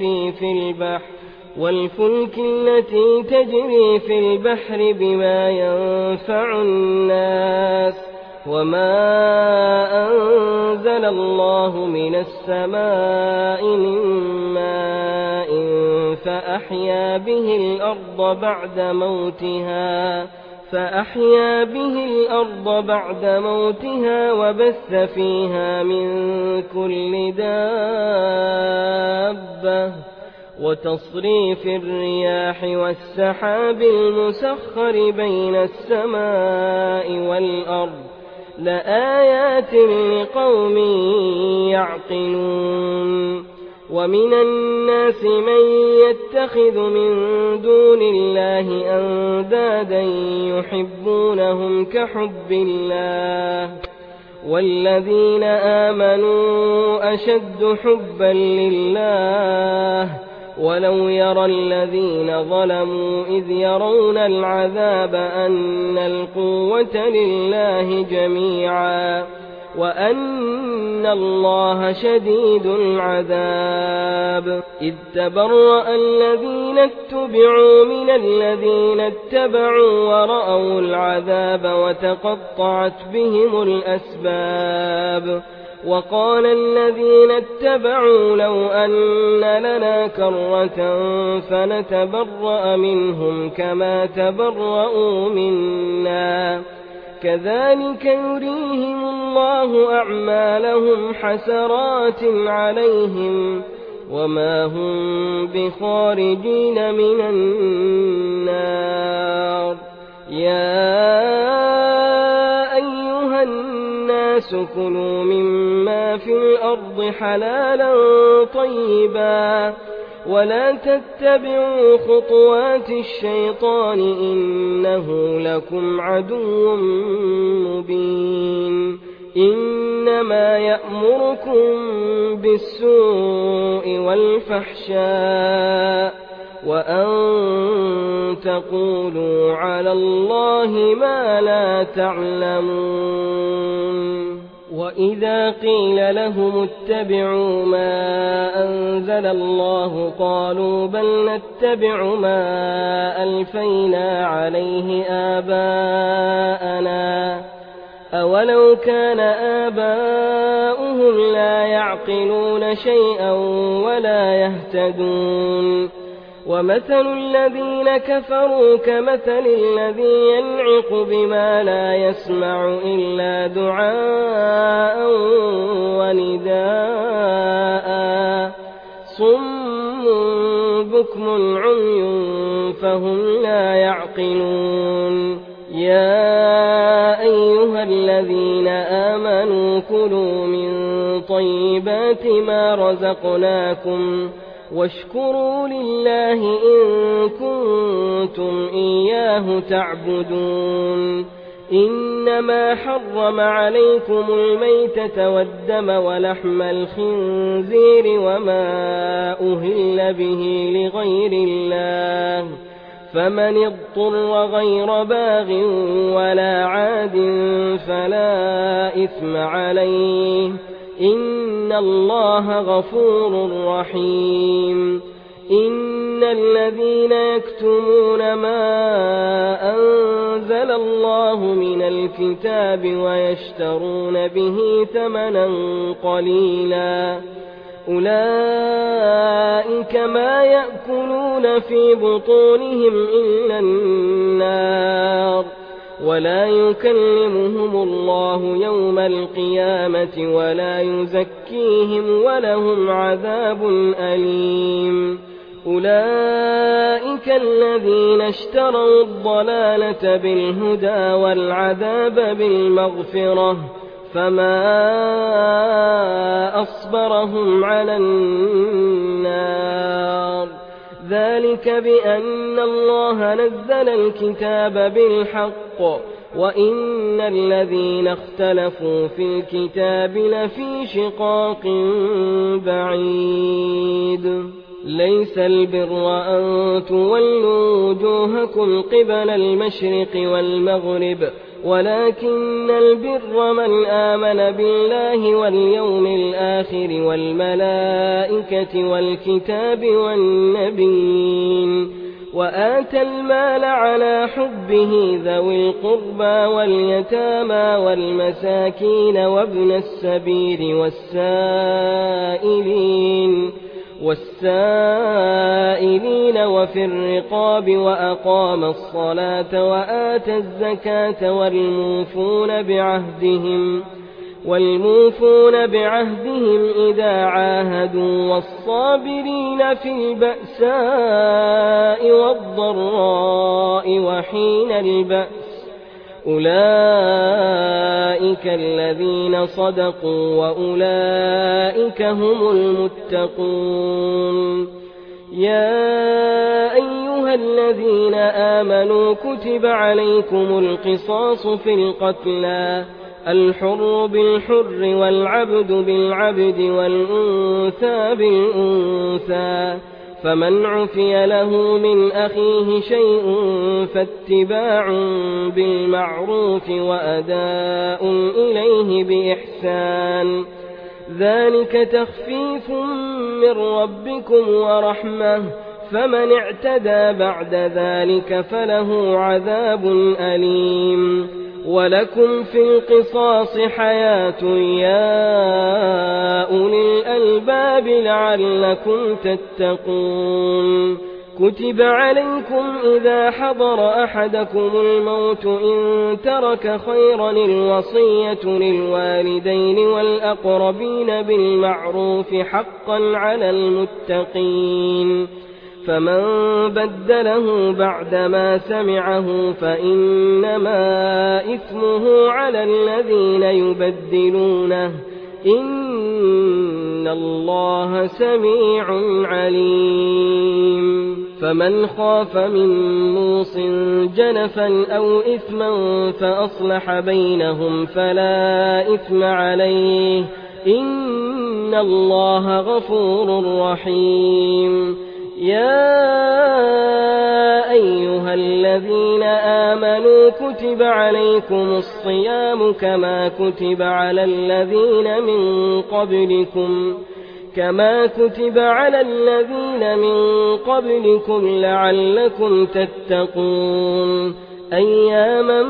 تجري في البحر بما ينفع الناس وما أنزل الله من السماء من ماء فأحيا به الأرض بعد موتها وبث فيها من كل دابة وتصريف الرياح والسحاب المسخر بين السماء والأرض لآيات لقوم يعقلون ومن الناس من يتخذ من دون الله أندادا يحبونهم كحب الله والذين آمنوا أشد حبا لله ولو يرى الذين ظلموا إذ يرون العذاب أن القوة لله جميعا وأن الله شديد العذاب إذ تبرأ الذين اتبعوا من الذين اتبعوا ورأوا العذاب وتقطعت بهم الأسباب وقال الذين اتبعوا لو أن لنا كرة فنتبرأ منهم كما تبرأوا منا كذلك يريهم الله أعمالهم حسرات عليهم وما هم بخارجين من النار يا أيها الناس كلوا مما في الأرض حلالا طيبا ولا تتبعوا خطوات الشيطان إنه لكم عدو مبين إنما يأمركم بالسوء والفحشاء وأن تقولوا على الله ما لا تعلمون وإذا قيل لهم اتبعوا ما أنزل الله قالوا بل نتبع ما ألفينا عليه آباءنا أولو كان آباؤهم لا يعقلون شيئا ولا يهتدون ومثل الذين كفروا كمثل الذي ينعق بما لا يسمع إلا دعاء ونداء صم بكم عمي فهم لا يعقلون يا أيها الذين آمنوا كلوا من طيبات ما رزقناكم واشكروا لله إن كنتم إياه تعبدون إنما حرم عليكم الميتة والدم ولحم الخنزير وما أهل به لغير الله فمن اضطر غير باغ ولا عاد فلا إثم عليه إن الله غفور رحيم إن الذين يكتمون ما أنزل الله من الكتاب ويشترون به ثمنا قليلا أولئك ما يأكلون في بطونهم إلا النار ولا يكلمهم الله يوم القيامة ولا يزكيهم ولهم عذاب أليم أولئك الذين اشتروا الضلالة بالهدى والعذاب بالمغفرة فما أصبرهم على النار ذلك بأن الله نزل الكتاب بالحق وإن الذين اختلفوا في الكتاب لفي شقاق بعيد ليس البر أن تولوا وجوهكم قبل المشرق والمغرب ولكن البر من آمن بالله واليوم الآخر والملائكة والكتاب والنبيين وآتى المال على حبه ذوي القربى واليتامى والمساكين وابن السبيل والسائلين وفي الرقاب وأقام الصلاة وآتى الزكاة والموفون بعهدهم إذا عاهدوا والصابرين في البأساء والضراء وحين البأس أولئك الذين صدقوا وأولئك هم المتقون يا أيها الذين آمنوا كتب عليكم القصاص في القتلى الحر بالحر والعبد بالعبد والأنثى بالأنثى فمن عفي له من أخيه شيء فاتباع بالمعروف وأداء إليه بإحسان ذلك تخفيف من ربكم ورحمة فمن اعتدى بعد ذلك فله عذاب أليم ولكم في القصاص حياة يا أولي الألباب لعلكم تتقون كتب عليكم إذا حضر أحدكم الموت إن ترك خيرا الوصية للوالدين والأقربين بالمعروف حقا على المتقين فمن بدله بعدما سمعه فإنما إثمه على الذين يبدلونه إن الله سميع عليم فمن خاف من موص جنفا أو إثما فأصلح بينهم فلا إثم عليه إن الله غفور رحيم يا أيها الذين آمنوا كتب عليكم الصيام كما كتب على الذين من قبلكم لعلكم تتقون أياما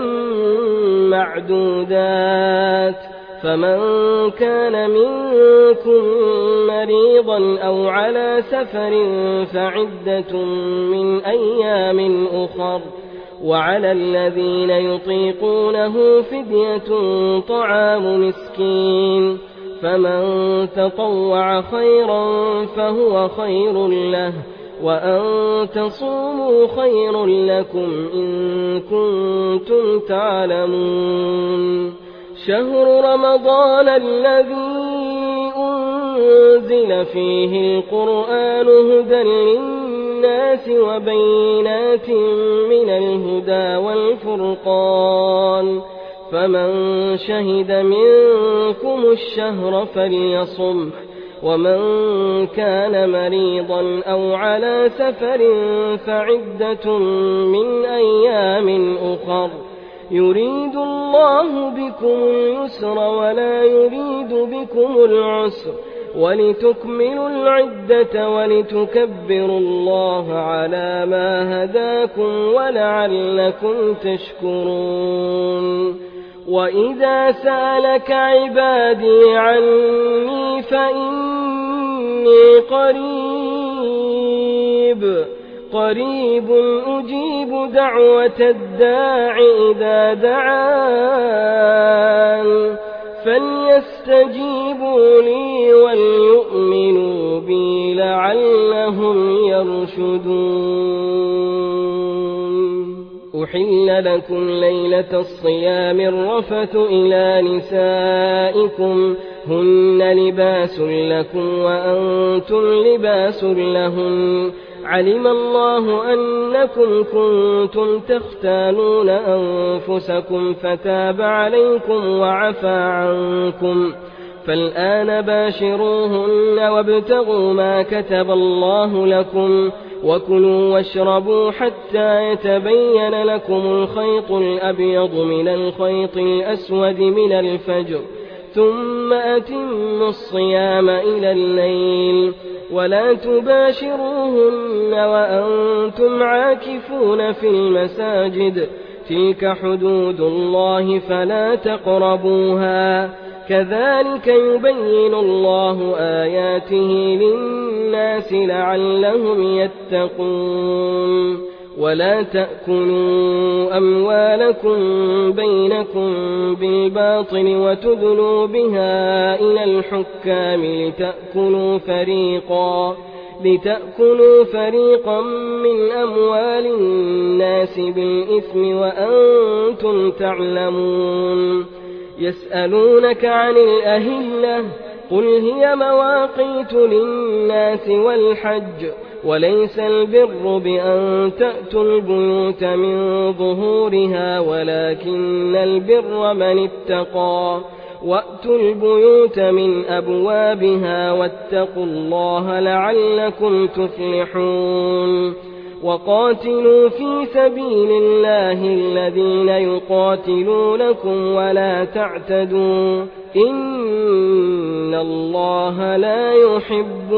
معدودات فمن كان منكم مريضا أو على سفر فعدة من أيام أخر وعلى الذين يطيقونه فدية طعام مسكين فمن تطوع خيرا فهو خير له وأن تصوموا خير لكم إن كنتم تعلمون شهر رمضان الذي أنزل فيه القرآن هدى للناس وبينات من الهدى والفرقان فمن شهد منكم الشهر فليصمه ومن كان مريضا أو على سفر فعدة من أيام أخر يريد الله بكم اليسر ولا يريد بكم العسر ولتكملوا العدة ولتكبروا الله على ما هداكم ولعلكم تشكرون وإذا سألك عبادي عني فإني قريب أجيب دعوة الداع إذا دعان فليستجيبوا لي وليؤمنوا بي لعلهم يرشدون أحل لكم ليلة الصيام الرفث إلى نسائكم هن لباس لكم وأنتم لباس لهن علم الله أنكم كنتم تختانون أنفسكم فتاب عليكم وعفى عنكم فالآن باشروهن وابتغوا ما كتب الله لكم وكلوا واشربوا حتى يتبين لكم الخيط الأبيض من الخيط الأسود من الفجر ثم أتموا الصيام إلى الليل ولا تباشروهن وأنتم عاكفون في المساجد تلك حدود الله فلا تقربوها كذلك يبين الله آياته للناس لعلهم يتقون ولا تأكلوا أموالكم بينكم بالباطل وتدلوا بها إلى الحكام لتأكلوا فريقا من أموال الناس بالإثم وأنتم تعلمون يسألونك عن الأهلة قل هي مواقيت للناس والحج وليس البر بأن تأتوا البيوت من ظهورها ولكن البر من اتقى وأتوا البيوت من أبوابها واتقوا الله لعلكم تفلحون وقاتلوا في سبيل الله الذين يقاتلونكم ولا تعتدوا إن الله لا يحب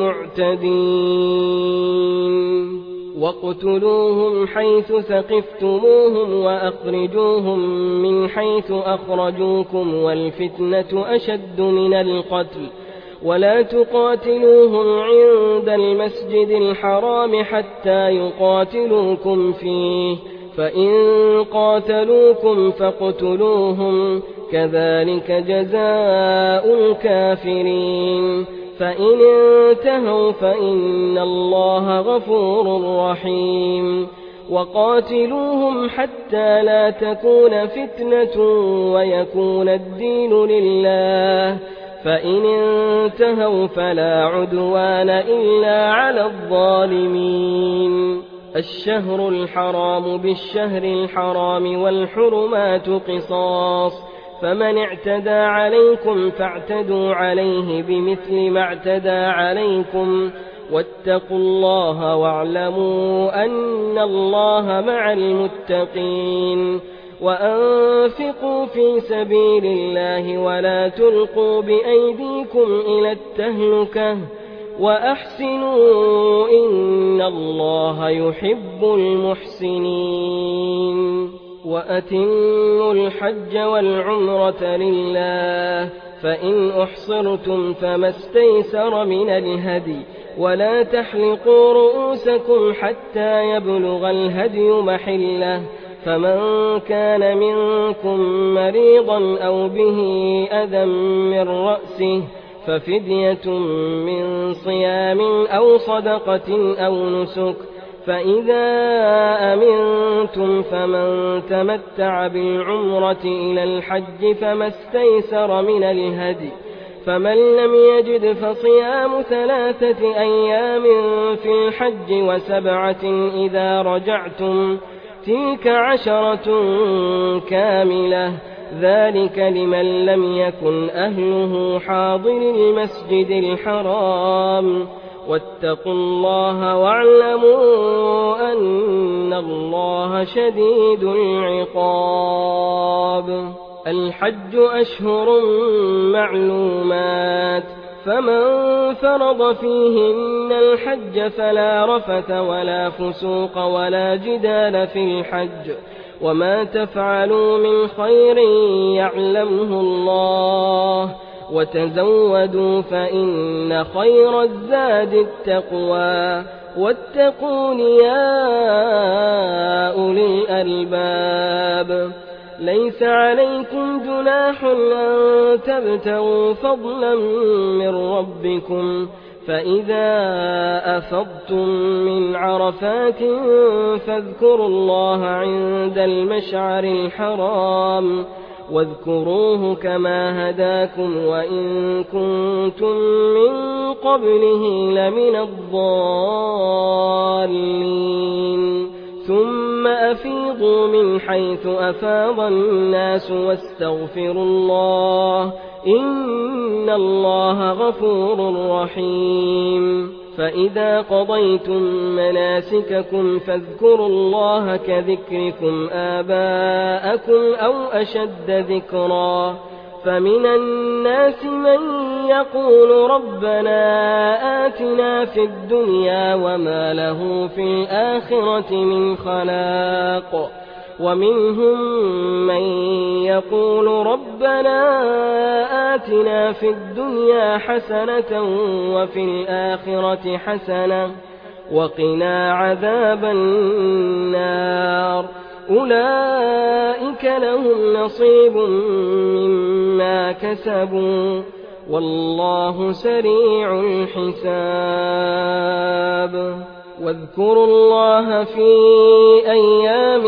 المعتدين واقتلوهم حيث ثقفتموهم وأخرجوهم من حيث أخرجوكم والفتنة أشد من القتل ولا تقاتلوهم عند المسجد الحرام حتى يقاتلوكم فيه فإن قاتلوكم فاقتلوهم كذلك جزاء الكافرين فإن انتهوا فإن الله غفور رحيم وقاتلوهم حتى لا تكون فتنة ويكون الدين لله فإن انتهوا فلا عدوان إلا على الظالمين الشهر الحرام بالشهر الحرام والحرمات قصاص فمن اعتدى عليكم فاعتدوا عليه بمثل ما اعتدى عليكم واتقوا الله واعلموا أن الله مع المتقين وأنفقوا في سبيل الله ولا تلقوا بأيديكم إلى التهلكة وأحسنوا إن الله يحب المحسنين وأتموا الحج والعمرة لله فإن أحصرتم فما استيسر من الهدي ولا تحلقوا رؤوسكم حتى يبلغ الهدي محله فمن كان منكم مريضا أو به أذى من رأسه ففدية من صيام أو صدقة أو نسك فإذا أمنتم فمن تمتع بالعمرة إلى الحج فما استيسر من الهدي فمن لم يجد فصيام 3 أيام في الحج و7 إذا رجعتم تلك 10 كاملة ذلك لمن لم يكن أهله حاضر المسجد الحرام واتقوا الله واعلموا أن الله شديد العقاب الحج أشهر معلومات فمن فرض فيهن الحج فلا رفث ولا فسوق ولا جدال في الحج وما تفعلوا من خير يعلمه الله وتزودوا فإن خير الزاد التقوى واتقون يا أولي الألباب ليس عليكم جناح أن تبتغوا فضلا من ربكم فإذا أفضتم من عرفات فاذكروا الله عند المشعر الحرام واذكروه كما هداكم وإن كنتم من قبله لمن الضالين ثم أفيضوا من حيث أفاض الناس واستغفروا الله إن الله غفور رحيم فإذا قضيتم مناسككم فاذكروا الله كذكركم آباءكم أو أشد ذكرا فمن الناس من يقول ربنا آتنا في الدنيا وما له في الآخرة من خلاق ومنهم من يقول ربنا آتنا في الدنيا حسنة وفي الآخرة حسنة وقنا عذاب النار أولئك لهم نصيب مما كسبوا والله سريع الحساب واذكروا الله في أيام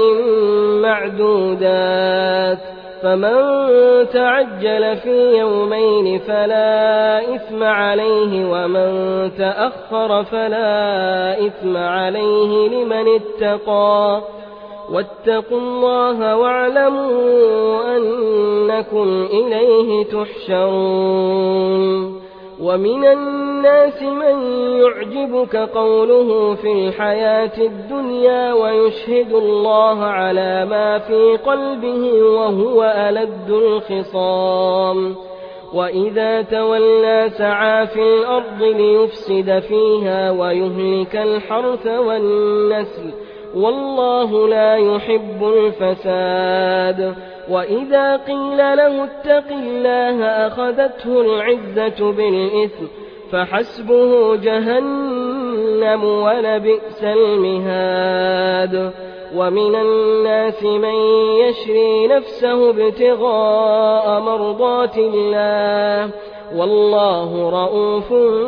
معدودات فمن تعجل في يومين فلا إثم عليه ومن تأخر فلا إثم عليه لمن اتقى واتقوا الله واعلموا أنكم إليه تحشرون ومن الناس من يعجبك قوله في الحياة الدنيا ويشهد الله على ما في قلبه وهو ألد الخصام وإذا تولى سعى في الأرض ليفسد فيها ويهلك الحرث والنسل والله لا يحب الفساد وإذا قيل له اتق الله أخذته العزة بالإثم فحسبه جهنم ولبئس المهاد ومن الناس من يشري نفسه ابتغاء مرضات الله والله رؤوف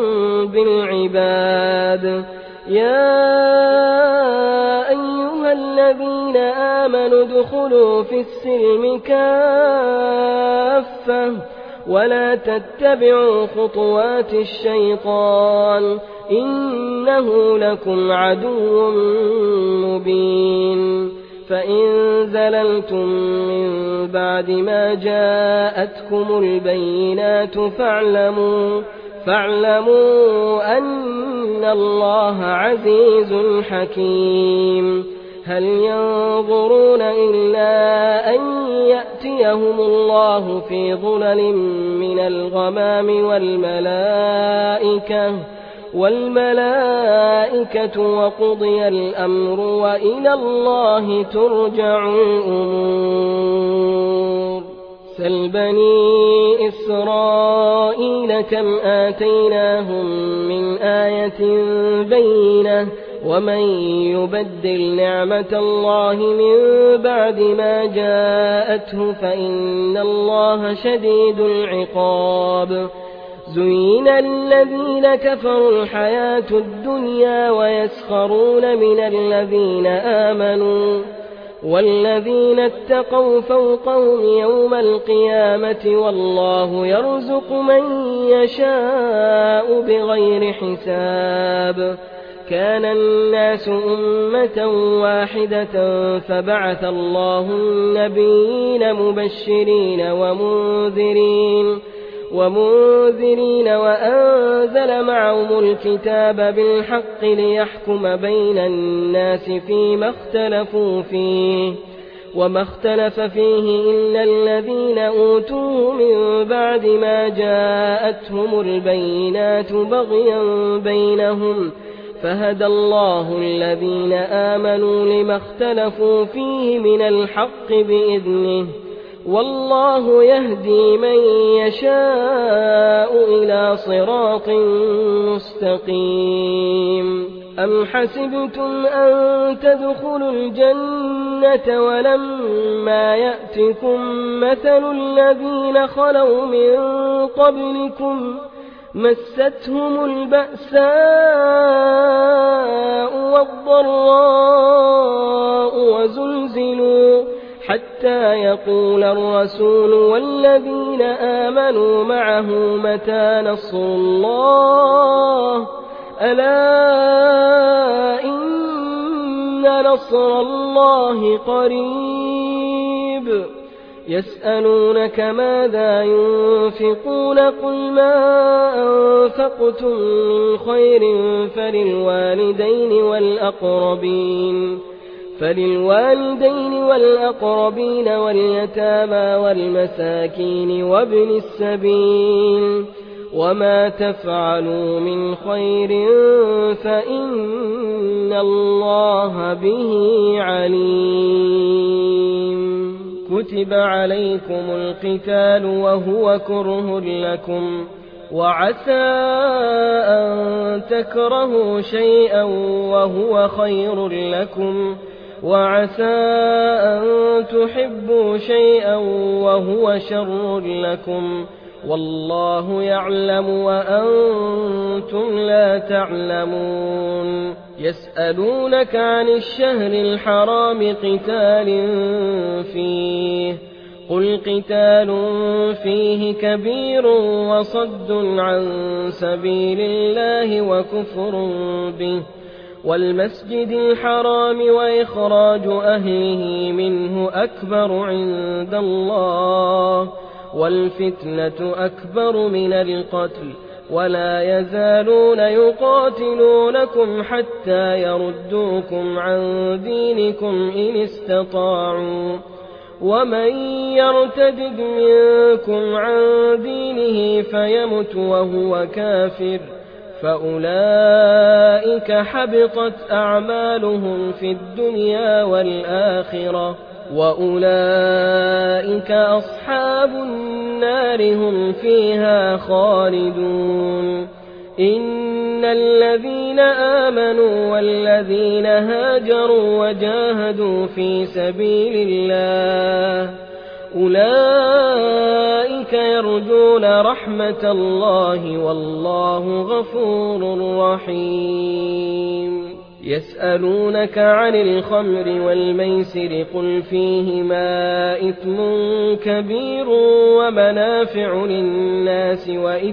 بالعباد يا أيها الذين آمنوا ادخلوا في السلم كافة ولا تتبعوا خطوات الشيطان إنه لكم عدو مبين فإن زللتم من بعد ما جاءتكم البينات فاعلموا أن الله عزيز حكيم هل ينظرون إلا أن يأتيهم الله في ظلل من الغمام والملائكة وقضي الأمر وإلى الله ترجع الأمور سل بني إسرائيل كم آتيناهم من آية بينة ومن يبدل نعمة الله من بعد ما جاءته فإن الله شديد العقاب زين الذين كفروا الحياة الدنيا ويسخرون من الذين آمنوا والذين اتقوا فوقهم يوم القيامة والله يرزق من يشاء بغير حساب كان الناس أمة واحدة فبعث الله النبيين مبشرين ومنذرين وأنزل معهم الكتاب بالحق ليحكم بين الناس فيما اختلفوا فيه وما اختلف فيه إلا الذين أوتوه من بعد ما جاءتهم البينات بغيا بينهم فهدى الله الذين آمنوا لما اختلفوا فيه من الحق بإذنه والله يهدي من يشاء إلى صراط مستقيم أم حسبتم أن تدخلوا الجنة ولما يأتكم مثل الذين خلوا من قبلكم مستهم البأساء والضراء وزلزلوا حتى يقول الرسول والذين آمنوا معه متى نصر الله ألا إن نصر الله قريب يسألونك ماذا ينفقون قل ما أنفقتم من خير فللوالدين والأقربين واليتامى والمساكين وابن السبيل وما تفعلوا من خير فإن الله به عليم كتب عليكم القتال وهو كره لكم وعسى أن تكرهوا شيئا وهو خير لكم وعسى أن تحبوا شيئا وهو شر لكم والله يعلم وأنتم لا تعلمون يسألونك عن الشهر الحرام قتال فيه قل قتال فيه كبير وصد عن سبيل الله وكفر به والمسجد الحرام وإخراج أهله منه أكبر عند الله والفتنة أكبر من القتل ولا يزالون يقاتلونكم حتى يردوكم عن دينكم إن استطاعوا ومن يرتد منكم عن دينه فيمت وهو كافر فأولئك حبطت أعمالهم في الدنيا والآخرة وأولئك أصحاب النار هم فيها خالدون إن الذين آمنوا والذين هاجروا وجاهدوا في سبيل الله أولئك يرجون رحمة الله والله غفور رحيم يسألونك عن الخمر والميسر قل فيهما إثم كبير ومنافع للناس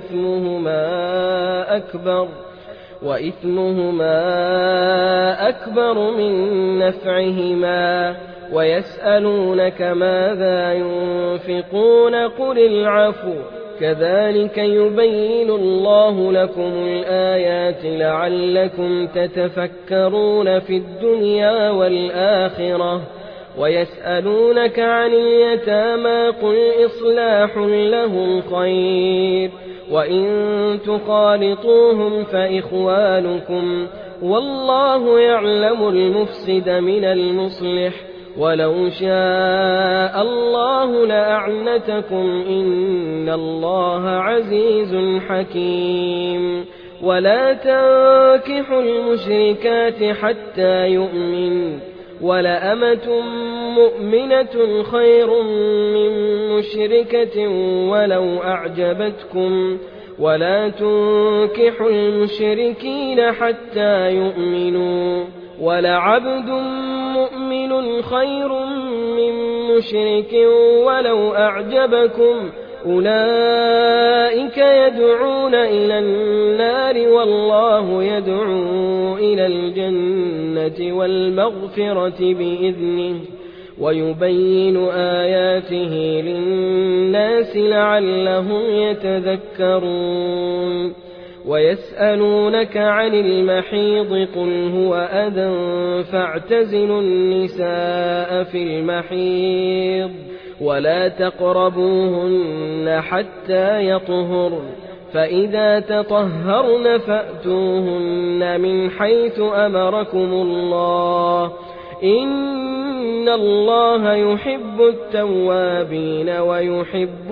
وإثمهما أكبر من نفعهما ويسألونك ماذا ينفقون قل العفو كذلك يبين الله لكم الآيات لعلكم تتفكرون في الدنيا والآخرة ويسألونك عن اليتامى قل إصلاح لهم خير وإن تخالطوهم فإخوانكم والله يعلم المفسد من المصلح ولو شاء الله لأعنتكم إن الله عزيز حكيم ولا تنكحوا المشركات حتى يؤمنوا ولأمة مؤمنة خير من مشركة ولو أعجبتكم ولا تنكحوا المشركين حتى يؤمنوا ولعبد مؤمن خير من مشرك ولو أعجبكم أولئك يدعون إلى النار والله يدعو إلى الجنة والمغفرة بإذنه ويبين آياته للناس لعلهم يتذكرون ويسألونك عن المحيض قل هو أذى فاعتزلوا النساء في المحيض ولا تقربوهن حتى يطهرن فإذا تطهرن فأتوهن من حيث أمركم الله إن الله يحب التوابين ويحب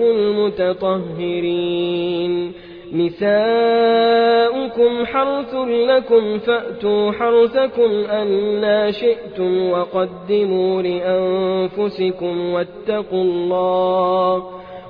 المتطهرين نساؤكم حرث لكم فأتوا حرثكم أنا شئتم وقدموا لأنفسكم واتقوا الله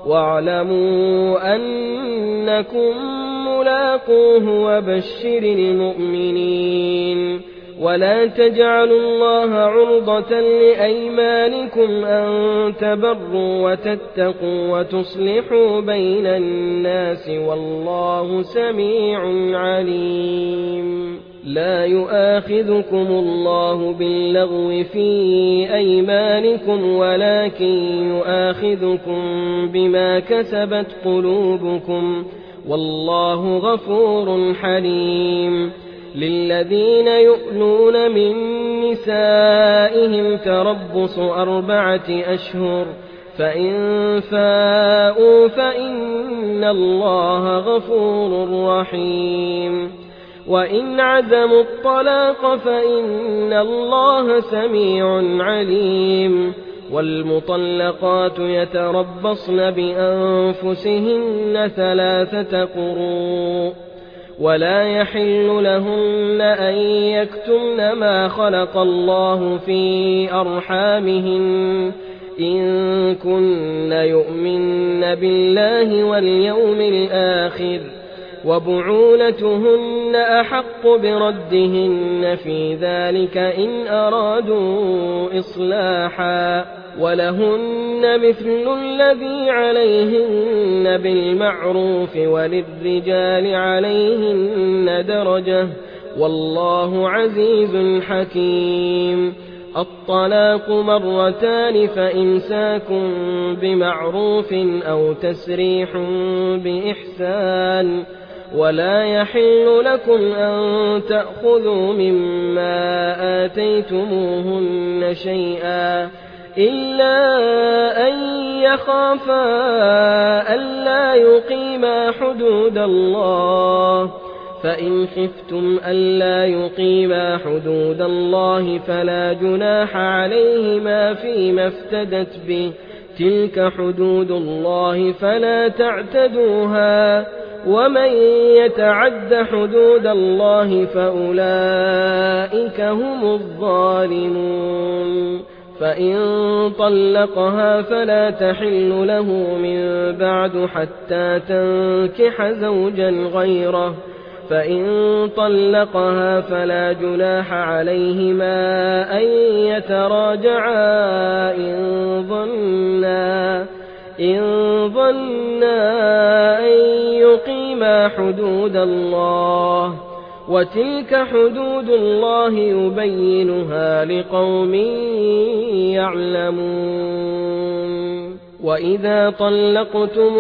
واعلموا أنكم ملاقوه وبشر المؤمنين ولا تجعلوا الله عرضة لأيمانكم أن تبروا وتتقوا وتصلحوا بين الناس والله سميع عليم لا يؤاخذكم الله باللغو في أيمانكم ولكن يؤاخذكم بما كسبت قلوبكم والله غفور حليم للذين يؤلون من نسائهم تربص 4 أشهر فإن فاءوا فإن الله غفور رحيم وإن عزموا الطلاق فإن الله سميع عليم والمطلقات يتربصن بأنفسهن 3 قروء ولا يحل لهن أن يكتمن ما خلق الله في أرحامهن إن كن يؤمن بالله واليوم الآخر وبعولتهن أحق بردهن في ذلك إن أرادوا إصلاحا ولهن مثل الذي عليهن بالمعروف وللرجال عليهن درجة والله عزيز حكيم الطلاق 2 فإمساك بمعروف أو تسريح بإحسان ولا يحل لكم أن تأخذوا مما آتيتموهن شيئا إلا أن يخافا ألا يقيما حدود الله فإن خفتم ألا يقيما حدود الله فلا جناح عليهما فيما افتدت به تلك حدود الله فلا تعتدوها ومن يتعد حدود الله فأولئك هم الظالمون فإن طلقها فلا تحل له من بعد حتى تنكح زوجا غيره فإن طلقها فلا جناح عليهما أن يتراجعا إن ظنا أن يقيما حدود الله وتلك حدود الله يبينها لقوم يعلمون وإذا طلقتم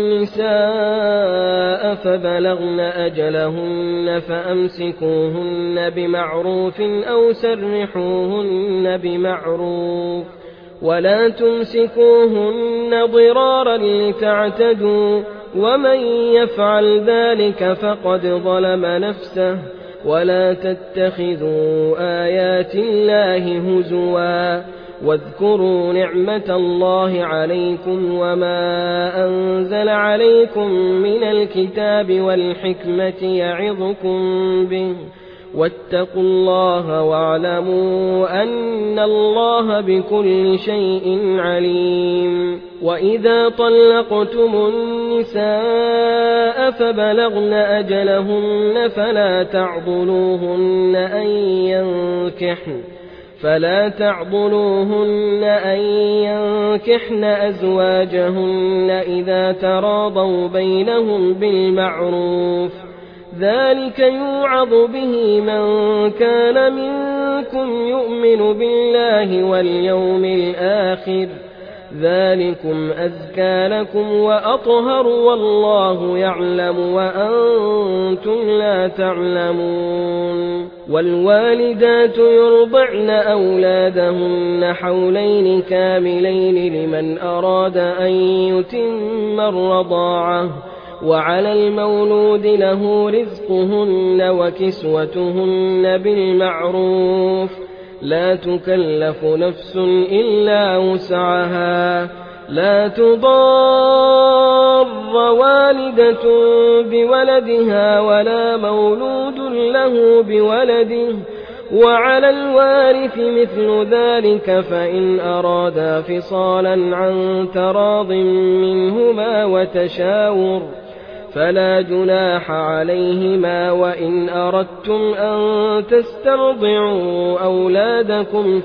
النساء فبلغن أجلهن فأمسكوهن بمعروف أو سرحوهن بمعروف ولا تمسكوهن ضرارا لتعتدوا ومن يفعل ذلك فقد ظلم نفسه ولا تتخذوا آيات الله هزوا واذكروا نعمة الله عليكم وما أنزل عليكم من الكتاب والحكمة يعظكم به واتقوا الله واعلموا أن الله بكل شيء عليم وإذا طلقتم النساء فبلغن أجلهن فلا تعضلوهن فلا تعضلوهن أن ينكحن أزواجهن إذا تراضوا بينهم بالمعروف، ذلك يوعظ به من كان منكم يؤمن بالله واليوم الآخر، ذلكم أزكى لكم وأطهر والله يعلم وأنتم لا تعلمون. والوالدات يرضعن أولادهن حولين كاملين لمن أراد أن يتم الرضاعة، وعلى المولود له رزقهن وكسوتهن بالمعروف، لا تكلف نفس إلا وسعها، لا تضار والدة بولدها ولا مولود له بولده، وعلى الوارث مثل ذلك، فإن أرادا فصالا عن تراض منهما وتشاور فلا جناح عليهما، وإن أردتم أن تسترضعوا أولادكم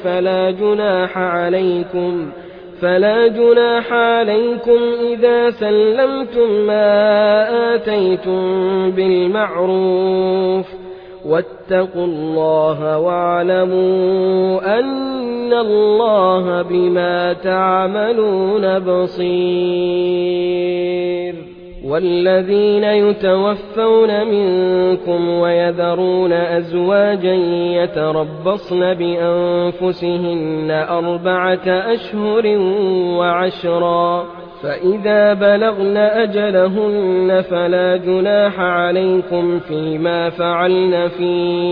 فلا جناح عليكم إذا سلمتم ما آتيتم بالمعروف، واتقوا الله واعلموا أن الله بما تعملون بصير. والذين يتوفون منكم ويذرون أزواجا يتربصن بأنفسهن 4 أشهر و10، فإذا بلغن أجلهن فلا جناح عليكم فيما فعلن في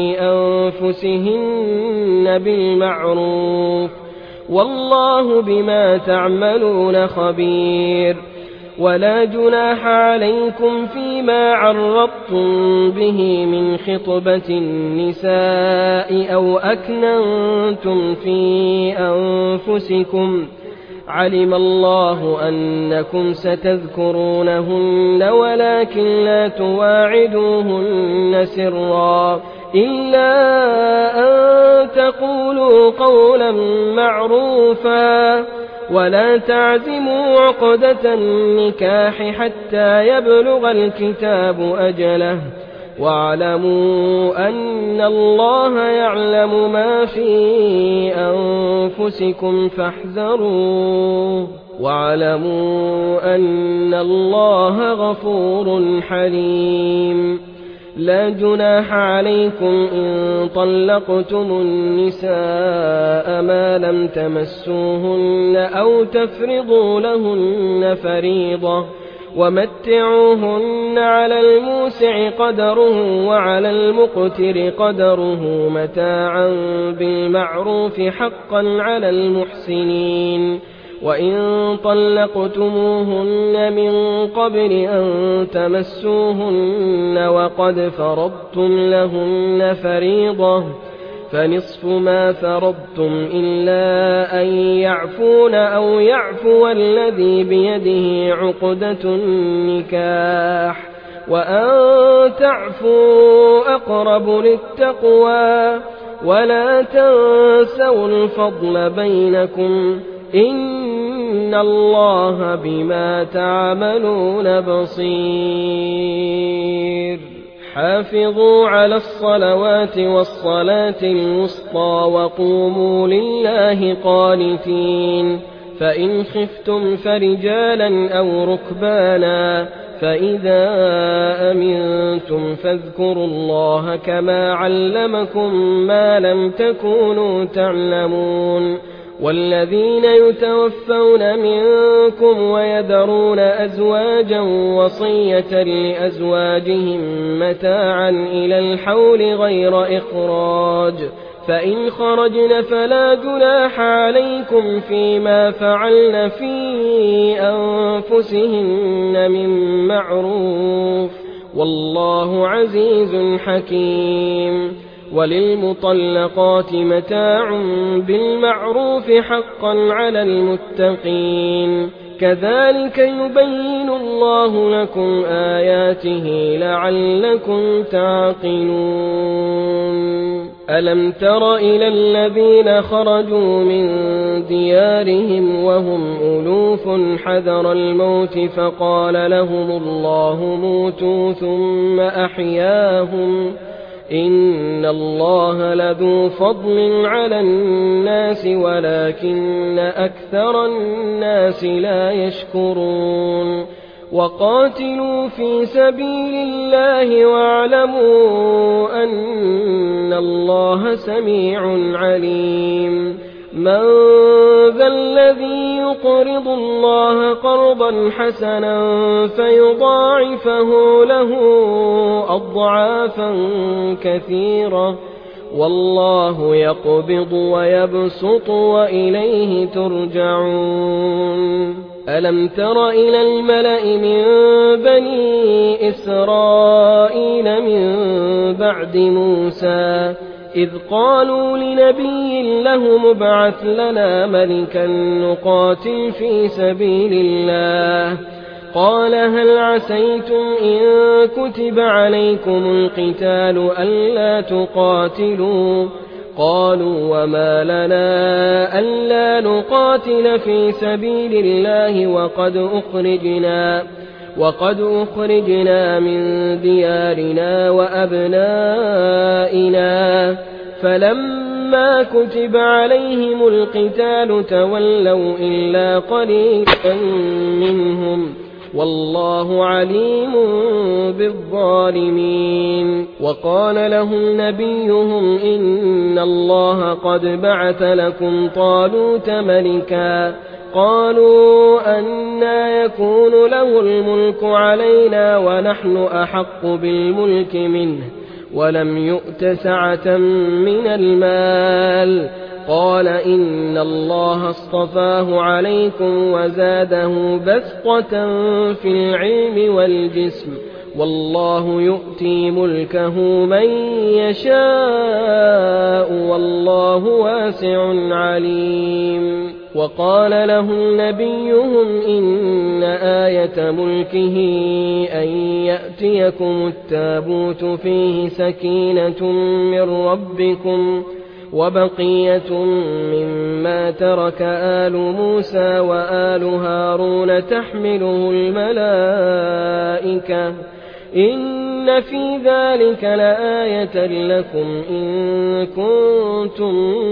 أنفسهن بالمعروف، والله بما تعملون خبير. ولا جناح عليكم فيما عرضتم به من خطبة النساء أو أكننتم في أنفسكم، علم الله أنكم ستذكرونهن ولكن لا تواعدوهن سرا إلا أن تقولوا قولا معروفا، ولا تعزموا عقدة النكاح حتى يبلغ الكتاب أجله، واعلموا أن الله يعلم ما في أنفسكم فاحذروه، واعلموا أن الله غفور حليم. لا جناح عليكم إن طلقتم النساء ما لم تمسوهن أو تفرضوا لهن فريضة، ومتعوهن على الموسع قدره وعلى المقتر قدره متاعا بالمعروف حقا على المحسنين. وإن طلقتموهن من قبل أن تمسوهن وقد فرضتم لهن فريضة فنصف ما فرضتم إلا أن يعفون أو يعفو الذي بيده عقدة النكاح، وأن تعفوا أقرب للتقوى، ولا تنسوا الفضل بينكم، إن الله بما تعملون بصير. حافظوا على الصلوات والصلاة الوسطى وقوموا لله قانتين، فإن خفتم فرجالا أو ركبانا، فإذا أمنتم فاذكروا الله كما علمكم ما لم تكونوا تعلمون. والذين يتوفون منكم ويذرون أزواجا وصية لأزواجهم متاعا إلى الحول غير إخراج، فإن خرجن فلا جناح عليكم فيما فعلن في أنفسهن من معروف، والله عزيز حكيم. وللمطلقات متاع بالمعروف حقا على المتقين، كذلك يبين الله لكم آياته لعلكم تعقلون. ألم تر إلى الذين خرجوا من ديارهم وهم ألوف حذر الموت فقال لهم الله موتوا ثم أحياهم إن الله لذو فضل على الناس ولكن أكثر الناس لا يشكرون وقاتلوا في سبيل الله واعلموا أن الله سميع عليم من ذا الذي يقرض الله قرضا حسنا فيضاعفه له أضعافا كثيرة والله يقبض ويبسط وإليه ترجعون ألم تر إلى الملأ من بني إسرائيل من بعد موسى إذ قالوا لنبي له ابعث لنا ملكا نقاتل في سبيل الله قال هل عسيتم إن كتب عليكم القتال ألا تقاتلوا قالوا وما لنا ألا نقاتل في سبيل الله وقد أخرجنا من ديارنا وأبنائنا فلما كتب عليهم القتال تولوا إلا قليلا منهم والله عليم بالظالمين وقال لهم نبيهم إن الله قد بعث لكم طالوت ملكا قالوا أنى يكون له الملك علينا ونحن أحق بالملك منه ولم يؤت سعة من المال قال إن الله اصطفاه عليكم وزاده بسطة في العلم والجسم والله يؤتي ملكه من يشاء والله واسع عليم وقال لهم نبيهم إن آية ملكه أن يأتيكم التابوت فيه سكينة من ربكم وبقية مما ترك آل موسى وآل هارون تحمله الملائكة إن في ذلك لآية لكم إن كنتم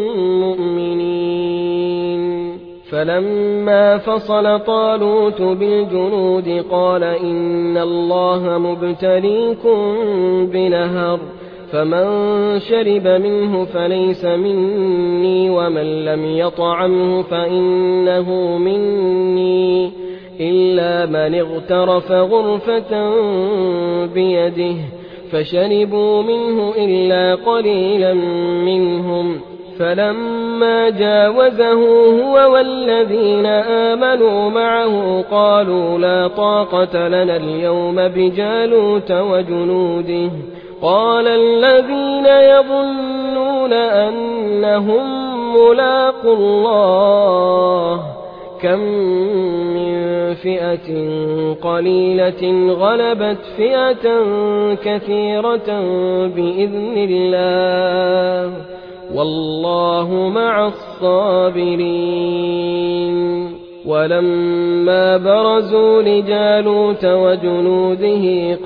مؤمنين فلما فصل طالوت بالجنود قال إن الله مبتليكم بنهر فمن شرب منه فليس مني ومن لم يطعمه فإنه مني إلا من اغترف غرفة بيده فشربوا منه إلا قليلا منهم فلما جاوزه هو والذين آمنوا معه قالوا لا طاقة لنا اليوم بجالوت وجنوده قال الذين يظنون أنهم ملاقوا الله كم من فئة قليلة غلبت فئة كثيرة بإذن الله والله مع الصابرين ولما برزوا لجالوت وجنوده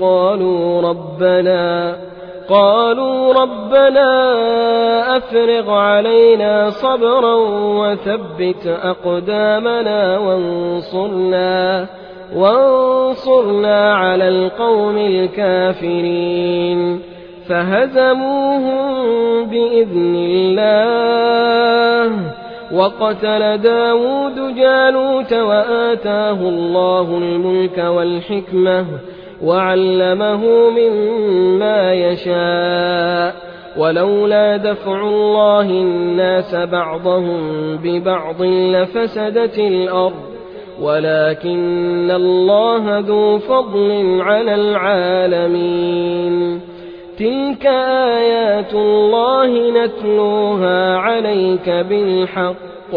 قالوا ربنا أفرغ علينا صبرا وثبت أقدامنا وانصرنا على القوم الكافرين فهزموهم بإذن الله وقتل داود جالوت وآتاه الله الملك والحكمة وعلمه مما يشاء ولولا دفع الله الناس بعضهم ببعض لفسدت الأرض ولكن الله ذو فضل على العالمين تلك آيات الله نتلوها عليك بالحق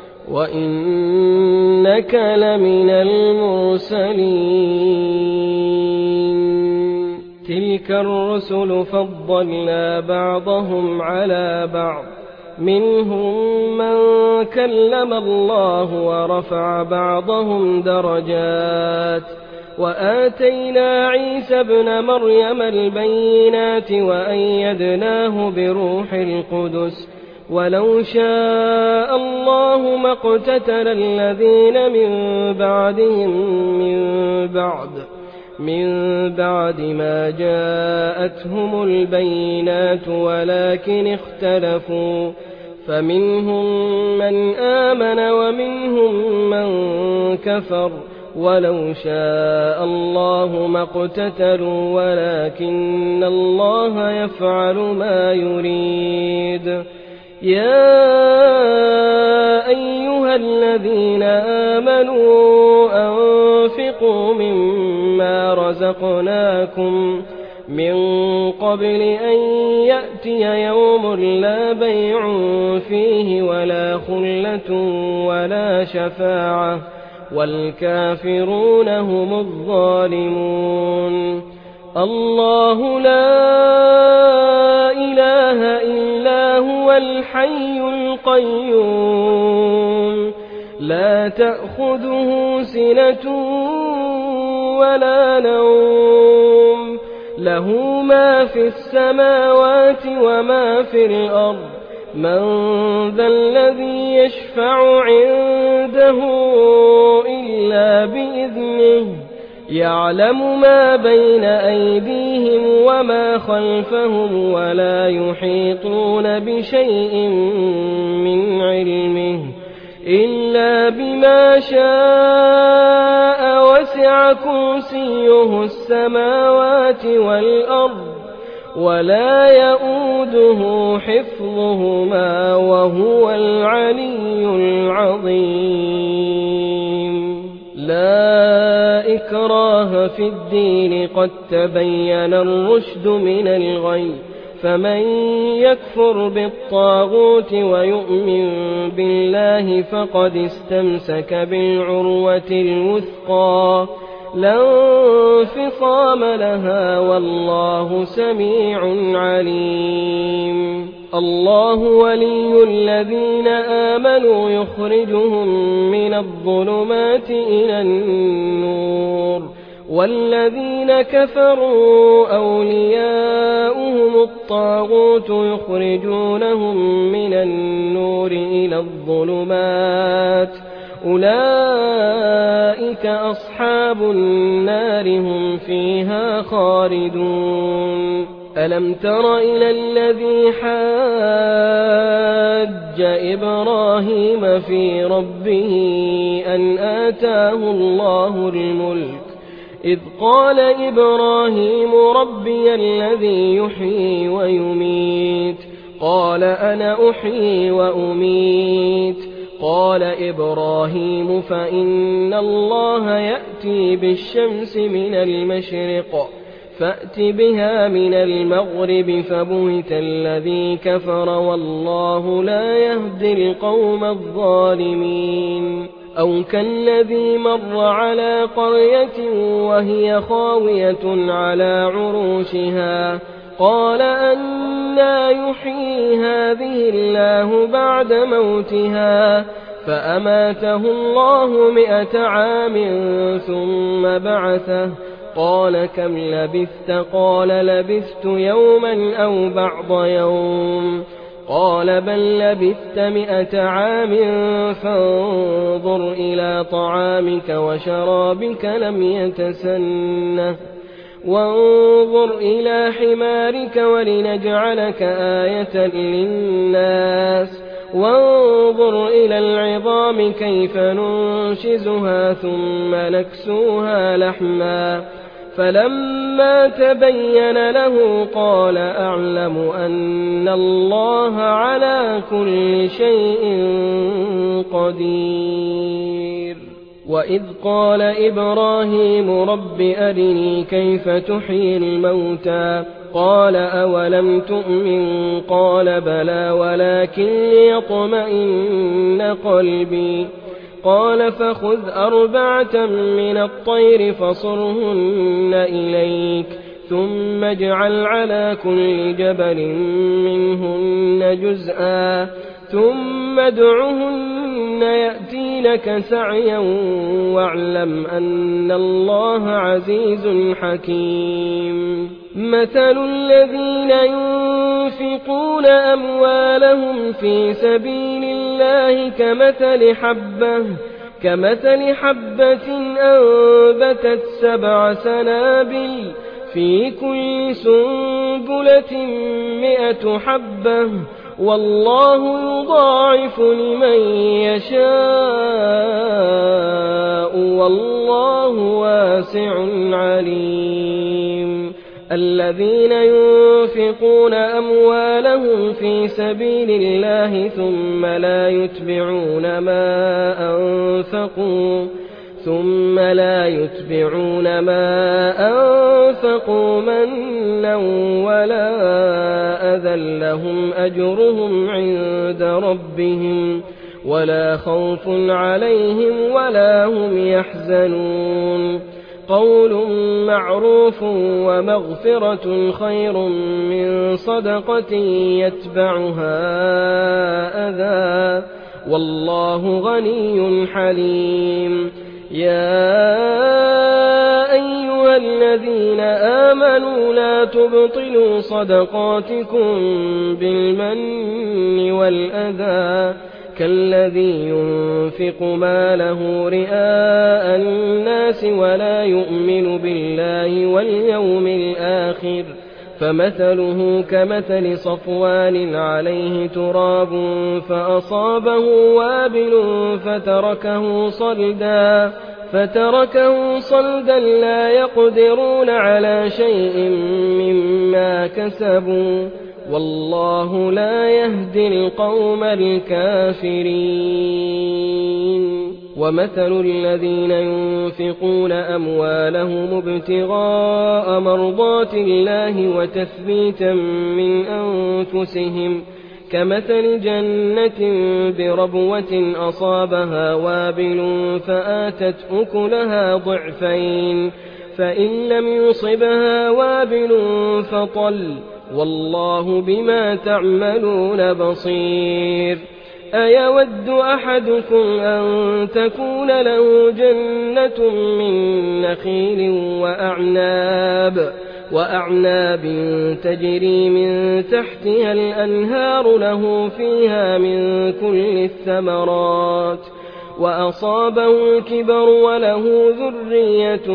وإنك لمن المرسلين تلك الرسل فضلنا بعضهم على بعض منهم من كلم الله ورفع بعضهم درجات وآتينا عيسى ابن مريم البينات وأيدناه بروح القدس ولو شاء الله ما اقتتل الذين من بعد ما جاءتهم البينات ولكن اختلفوا فمنهم من آمن ومنهم من كفر ولو شاء الله ما اقتتلوا ولكن الله يفعل ما يريد يا أيها الذين آمنوا أنفقوا مما رزقناكم من قبل أن يأتي يوم لا بيع فيه ولا خلة ولا شفاعة والكافرون هم الظالمون الله لا إله إلا هو الحي القيوم لا تأخذه سنة ولا نوم له ما في السماوات وما في الأرض من ذا الذي يشفع عنده إلا بإذنه يعلم ما بين أيديهم وما خلفهم ولا يحيطون بشيء من علمه إلا بما شاء وسع كرسيه السماوات والأرض ولا يؤوده حفظهما وهو العلي العظيم لا إكراه في الدين قد تبين الرشد من الغي فمن يكفر بالطاغوت ويؤمن بالله فقد استمسك بالعروة الوثقى لا انفصام لها والله سميع عليم الله ولي الذين آمنوا يخرجهم من الظلمات إلى النور والذين كفروا أولياؤهم الطاغوت يخرجونهم من النور إلى الظلمات أولئك أصحاب النار هم فيها خالدون ألم تر إلى الذي حاج إبراهيم في ربه أن آتاه الله الملك إذ قال إبراهيم ربي الذي يحيي ويميت قال أنا أحيي وأميت قال إبراهيم فإن الله يأتي بالشمس من المشرق فأت بها من المغرب فبهت الذي كفر والله لا يهدي القوم الظالمين أو كالذي مر على قرية وهي خاوية على عروشها قال أنى يحيي هذه الله بعد موتها فأماته الله 100 عام ثم بعثه قال كم لبثت قال لبثت يوما أو بعض يوم قال بل لبثت 100 عام فانظر إلى طعامك وشرابك لم يتسنه وانظر إلى حمارك ولنجعلك آية للناس وانظر إلى العظام كيف ننشزها ثم نكسوها لحما فلما تبين له قال أعلم أن الله على كل شيء قدير وإذ قال إبراهيم رب أرني كيف تحيي الموتى قال أولم تؤمن قال بلى ولكن ليطمئن قلبي قال فخذ 4 من الطير فصرهن إليك ثم اجعل على كل جبل منهن جزءا ثم ادعهن يأتينك سعيا واعلم أن الله عزيز حكيم مثل الذين ينفقون أموالهم في سبيل الله كمثل حبة أنبتت 7 سنابل في كل سنبلة 100 حبة والله يضاعف لمن يشاء والله واسع عليم الذين ينفقون أموالهم في سبيل الله ثم لا يتبعون ما أنفقوا منا ولا أذى لهم أجرهم عند ربهم ولا خوف عليهم ولا هم يحزنون قول معروف ومغفرة خير من صدقة يتبعها أذى والله غني حليم يا أيها الذين آمنوا لا تبطلوا صدقاتكم بالمن والأذى كالذي ينفق ماله رئاء الناس ولا يؤمن بالله واليوم الآخر فمثله كمثل صفوان عليه تراب فأصابه وابل فتركه صلدا لا يقدرون على شيء مما كسبوا والله لا يهدي القوم الكافرين ومثل الذين ينفقون أموالهم ابتغاء مرضات الله وتثبيتا من أنفسهم كمثل جنة بربوة أصابها وابل فآتت أكلها ضعفين فإن لم يصبها وابل فطل والله بما تعملون بصير أيود أحدكم أن تكون له جنة من نخيل وأعناب تجري من تحتها الأنهار له فيها من كل الثمرات وأصابه الكبر وله ذرية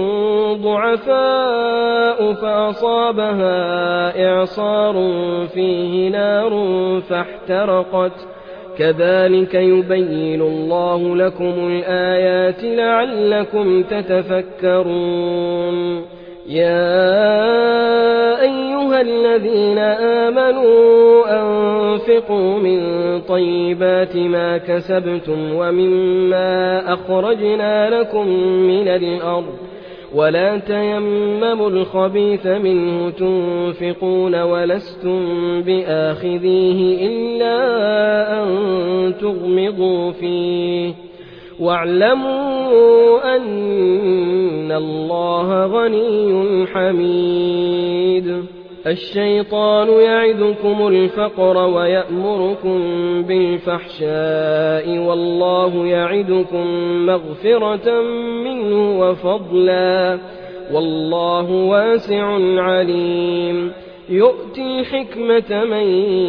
ضعفاء فأصابها إعصار فيه نار فاحترقت كذلك يبين الله لكم الآيات لعلكم تتفكرون يا أيها الذين آمنوا أنفقوا من طيبات ما كسبتم ومما أخرجنا لكم من الأرض ولا تيمموا الخبيث منه تنفقون ولستم بآخذيه إلا أن تغمضوا فيه واعلموا أن الله غني حميد الشيطان يعدكم الفقر ويأمركم بالفحشاء والله يعدكم مغفرة منه وفضلا والله واسع عليم يؤتي الحكمة من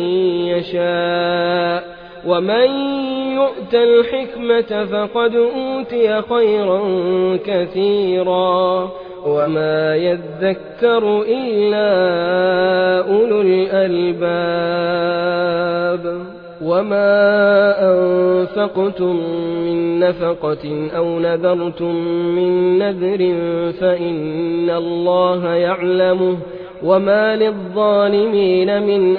يشاء ومن يؤت الحكمة فقد أوتي خيرا كثيرا وما يذكر إلا أولو الألباب وما أنفقتم من نفقة أو نذرتم من نذر فإن الله يعلمه وما للظالمين من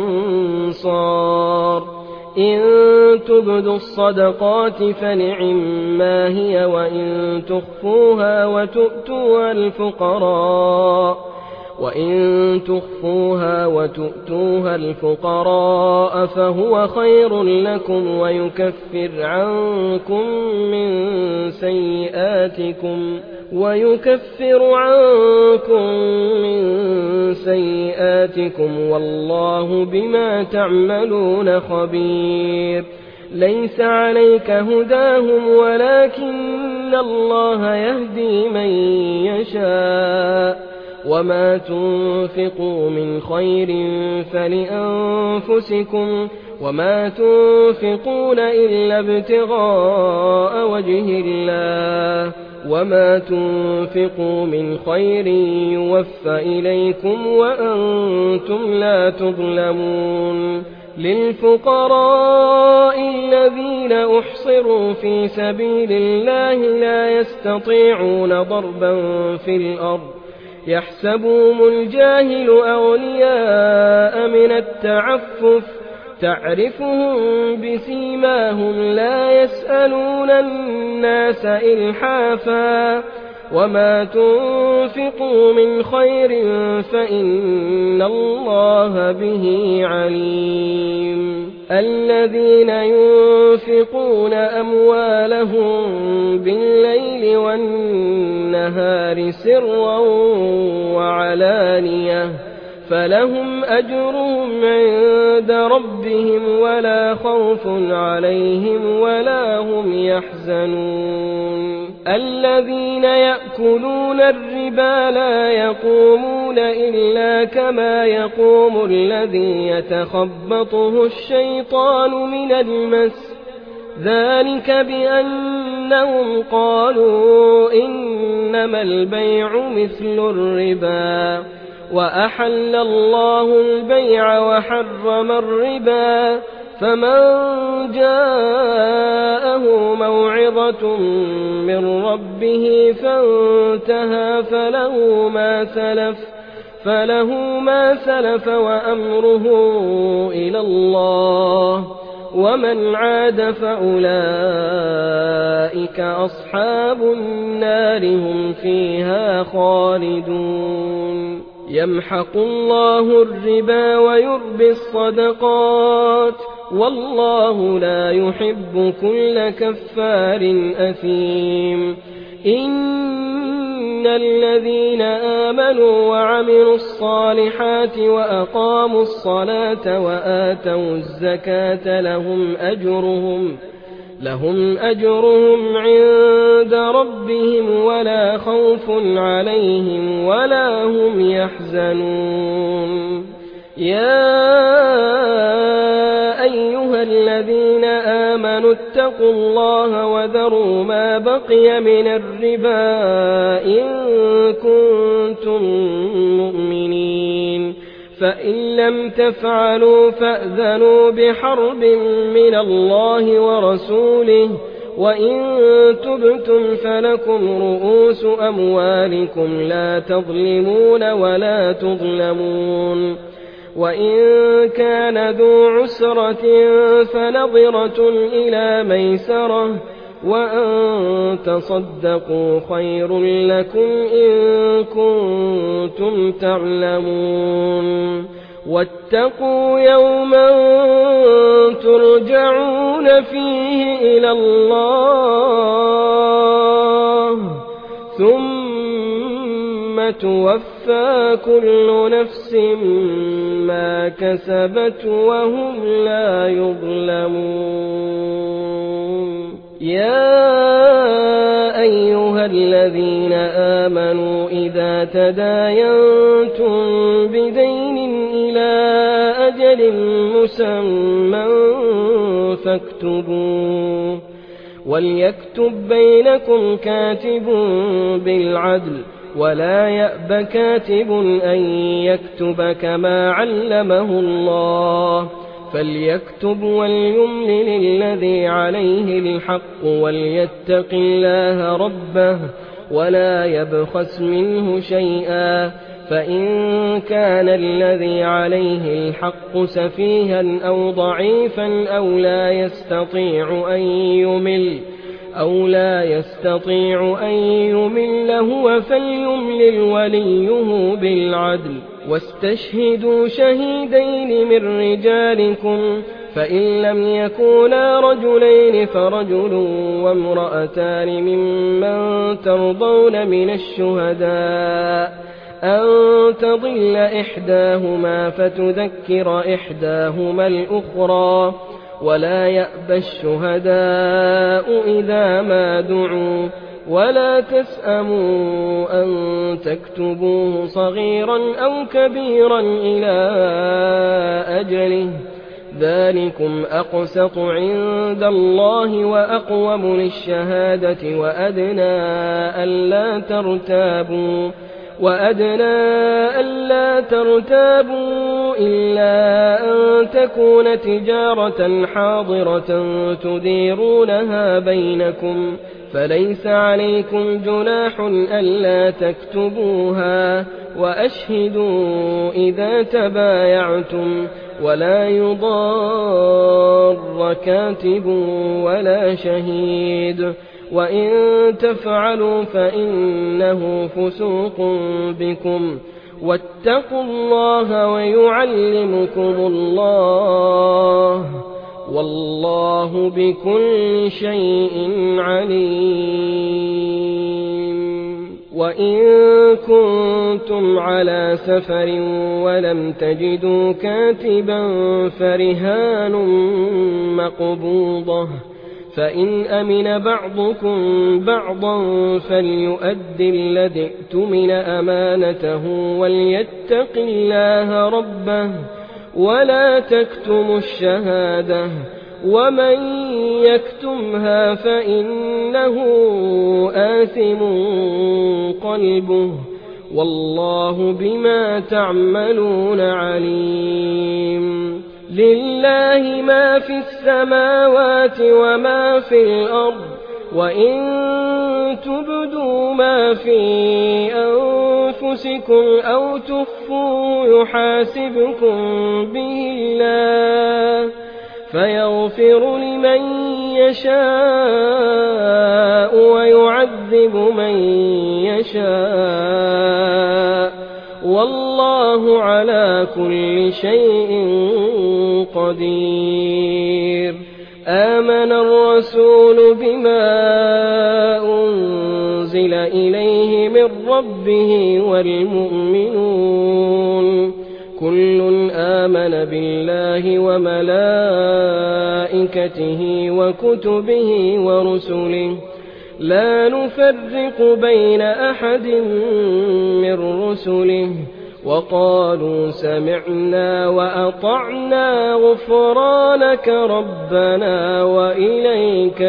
أنصار إن تبدوا الصدقات فنعما هي وإن تخفوها وتؤتوها الفقراء فهو خير لكم ويكفر عنكم من سيئاتكم ويكفر عنكم من سيئاتكم والله بما تعملون خبير ليس عليك هداهم ولكن الله يهدي من يشاء وما تنفقوا من خير فلأنفسكم وما تنفقون إلا ابتغاء وجه الله وما تنفقوا من خير يوفى إليكم وأنتم لا تظلمون للفقراء الذين أحصروا في سبيل الله لا يستطيعون ضربا في الأرض يحسبهم الجاهل أغنياء من التعفف تعرفهم بسيماهم لا يسألون الناس إلحافا وما تنفقوا من خير فإن الله به عليم الذين ينفقون أموالهم بالليل والنهار سرا وعلانية فلهم أجرهم عند ربهم ولا خوف عليهم ولا هم يحزنون الذين يأكلون الربا لا يقومون إلا كما يقوم الذي يتخبطه الشيطان من المس ذلك بأنهم قالوا إنما البيع مثل الربا وأحل الله البيع وحرم الربا فمن جاءه موعظة من ربه فانتهى فله ما سلف وأمره إلى الله ومن عاد فأولئك أصحاب النار هم فيها خالدون يمحق الله الربا ويربي الصدقات والله لا يحب كل كفار أثيم إن الذين آمنوا وعملوا الصالحات وأقاموا الصلاة وآتوا الزكاة لهم أجرهم عند ربهم ولا خوف عليهم ولا هم يحزنون يا أيها الذين آمنوا اتقوا الله وذروا ما بقي من الربا إن كنتم مؤمنين فإن لم تفعلوا فأذنوا بحرب من الله ورسوله وإن تبتم فلكم رؤوس أموالكم لا تظلمون ولا تظلمون وإن كان ذو عسرة فنظرة إلى ميسرة وأن تصدقوا خير لكم إن كنتم تعلمون واتقوا يوما ترجعون فيه إلى الله ثم توفى كل نفس ما كسبت وهم لا يظلمون يا أيها الذين آمنوا إذا تداينتم بدين إلى أجل مسمى فاكتبوه وليكتب بينكم كاتب بالعدل ولا يأب كاتب أن يكتب كما علمه الله فليكتب وليملل الذي عليه الحق وليتق الله ربه ولا يبخس منه شيئا فإن كان الذي عليه الحق سفيها أو ضعيفا أو لا يستطيع أن يمل هو فليملل وليه بالعدل واستشهدوا شهيدين من رجالكم فإن لم يكونا رجلين فرجل وامرأتان ممن ترضون من الشهداء أن تضل إحداهما فتذكر إحداهما الأخرى ولا يأبى الشهداء إذا ما دعوا ولا تسأموا أن تكتبوه صغيرا أو كبيرا إلى أجله ذلكم أقسط عند الله وأقوم للشهادة وأدنى ألا ترتابوا إلا أن تكون تجارة حاضرة تديرونها بينكم فليس عليكم جناح ألا تكتبوها وأشهدوا إذا تبايعتم ولا يضار كاتب ولا شهيد وإن تفعلوا فإنه فسوق بكم واتقوا الله ويعلمكم الله والله بكل شيء عليم وإن كنتم على سفر ولم تجدوا كاتبا فرهان مقبوضة فإن أمن بعضكم بعضا فليؤد الذي ائتمن أمانته وليتق الله ربه ولا تكتموا الشهادة ومن يكتمها فإنه آثم قلبه والله بما تعملون عليم لله ما في السماوات وما في الأرض وإن تبدوا ما في أنفسكم أو تخفوه يحاسبكم به الله فيغفر لمن يشاء ويعذب من يشاء والله على كل شيء قدير آمن الرسول بما أنزل إليه من ربه والمؤمنون كل آمن بالله وملائكته وكتبه ورسله لا نفرق بين أحد من رسله وقالوا سمعنا وأطعنا غفرانك ربنا وإليك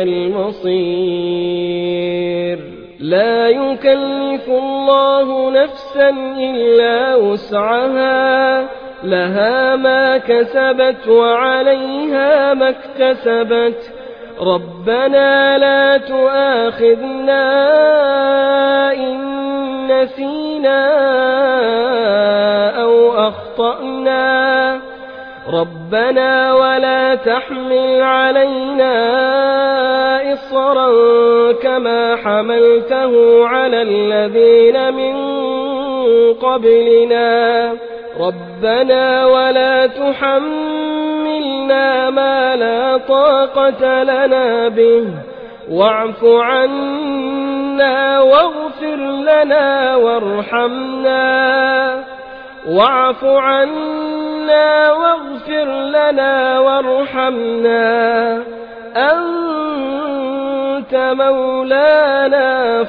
المصير لا يكلف الله نفسا إلا وسعها لها ما كسبت وعليها ما اكتسبت ربنا لا تؤاخذنا إن نسينا أو أخطأنا ربنا ولا تحمل علينا إصرا كما حملته على الذين من قبلنا ربنا ولا تحملنا ما لا طاقة لنا به واعف عنا واغفر لنا وارحمنا أنت مولانا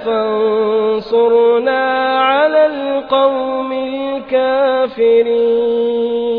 فانصرنا على القوم الكافرين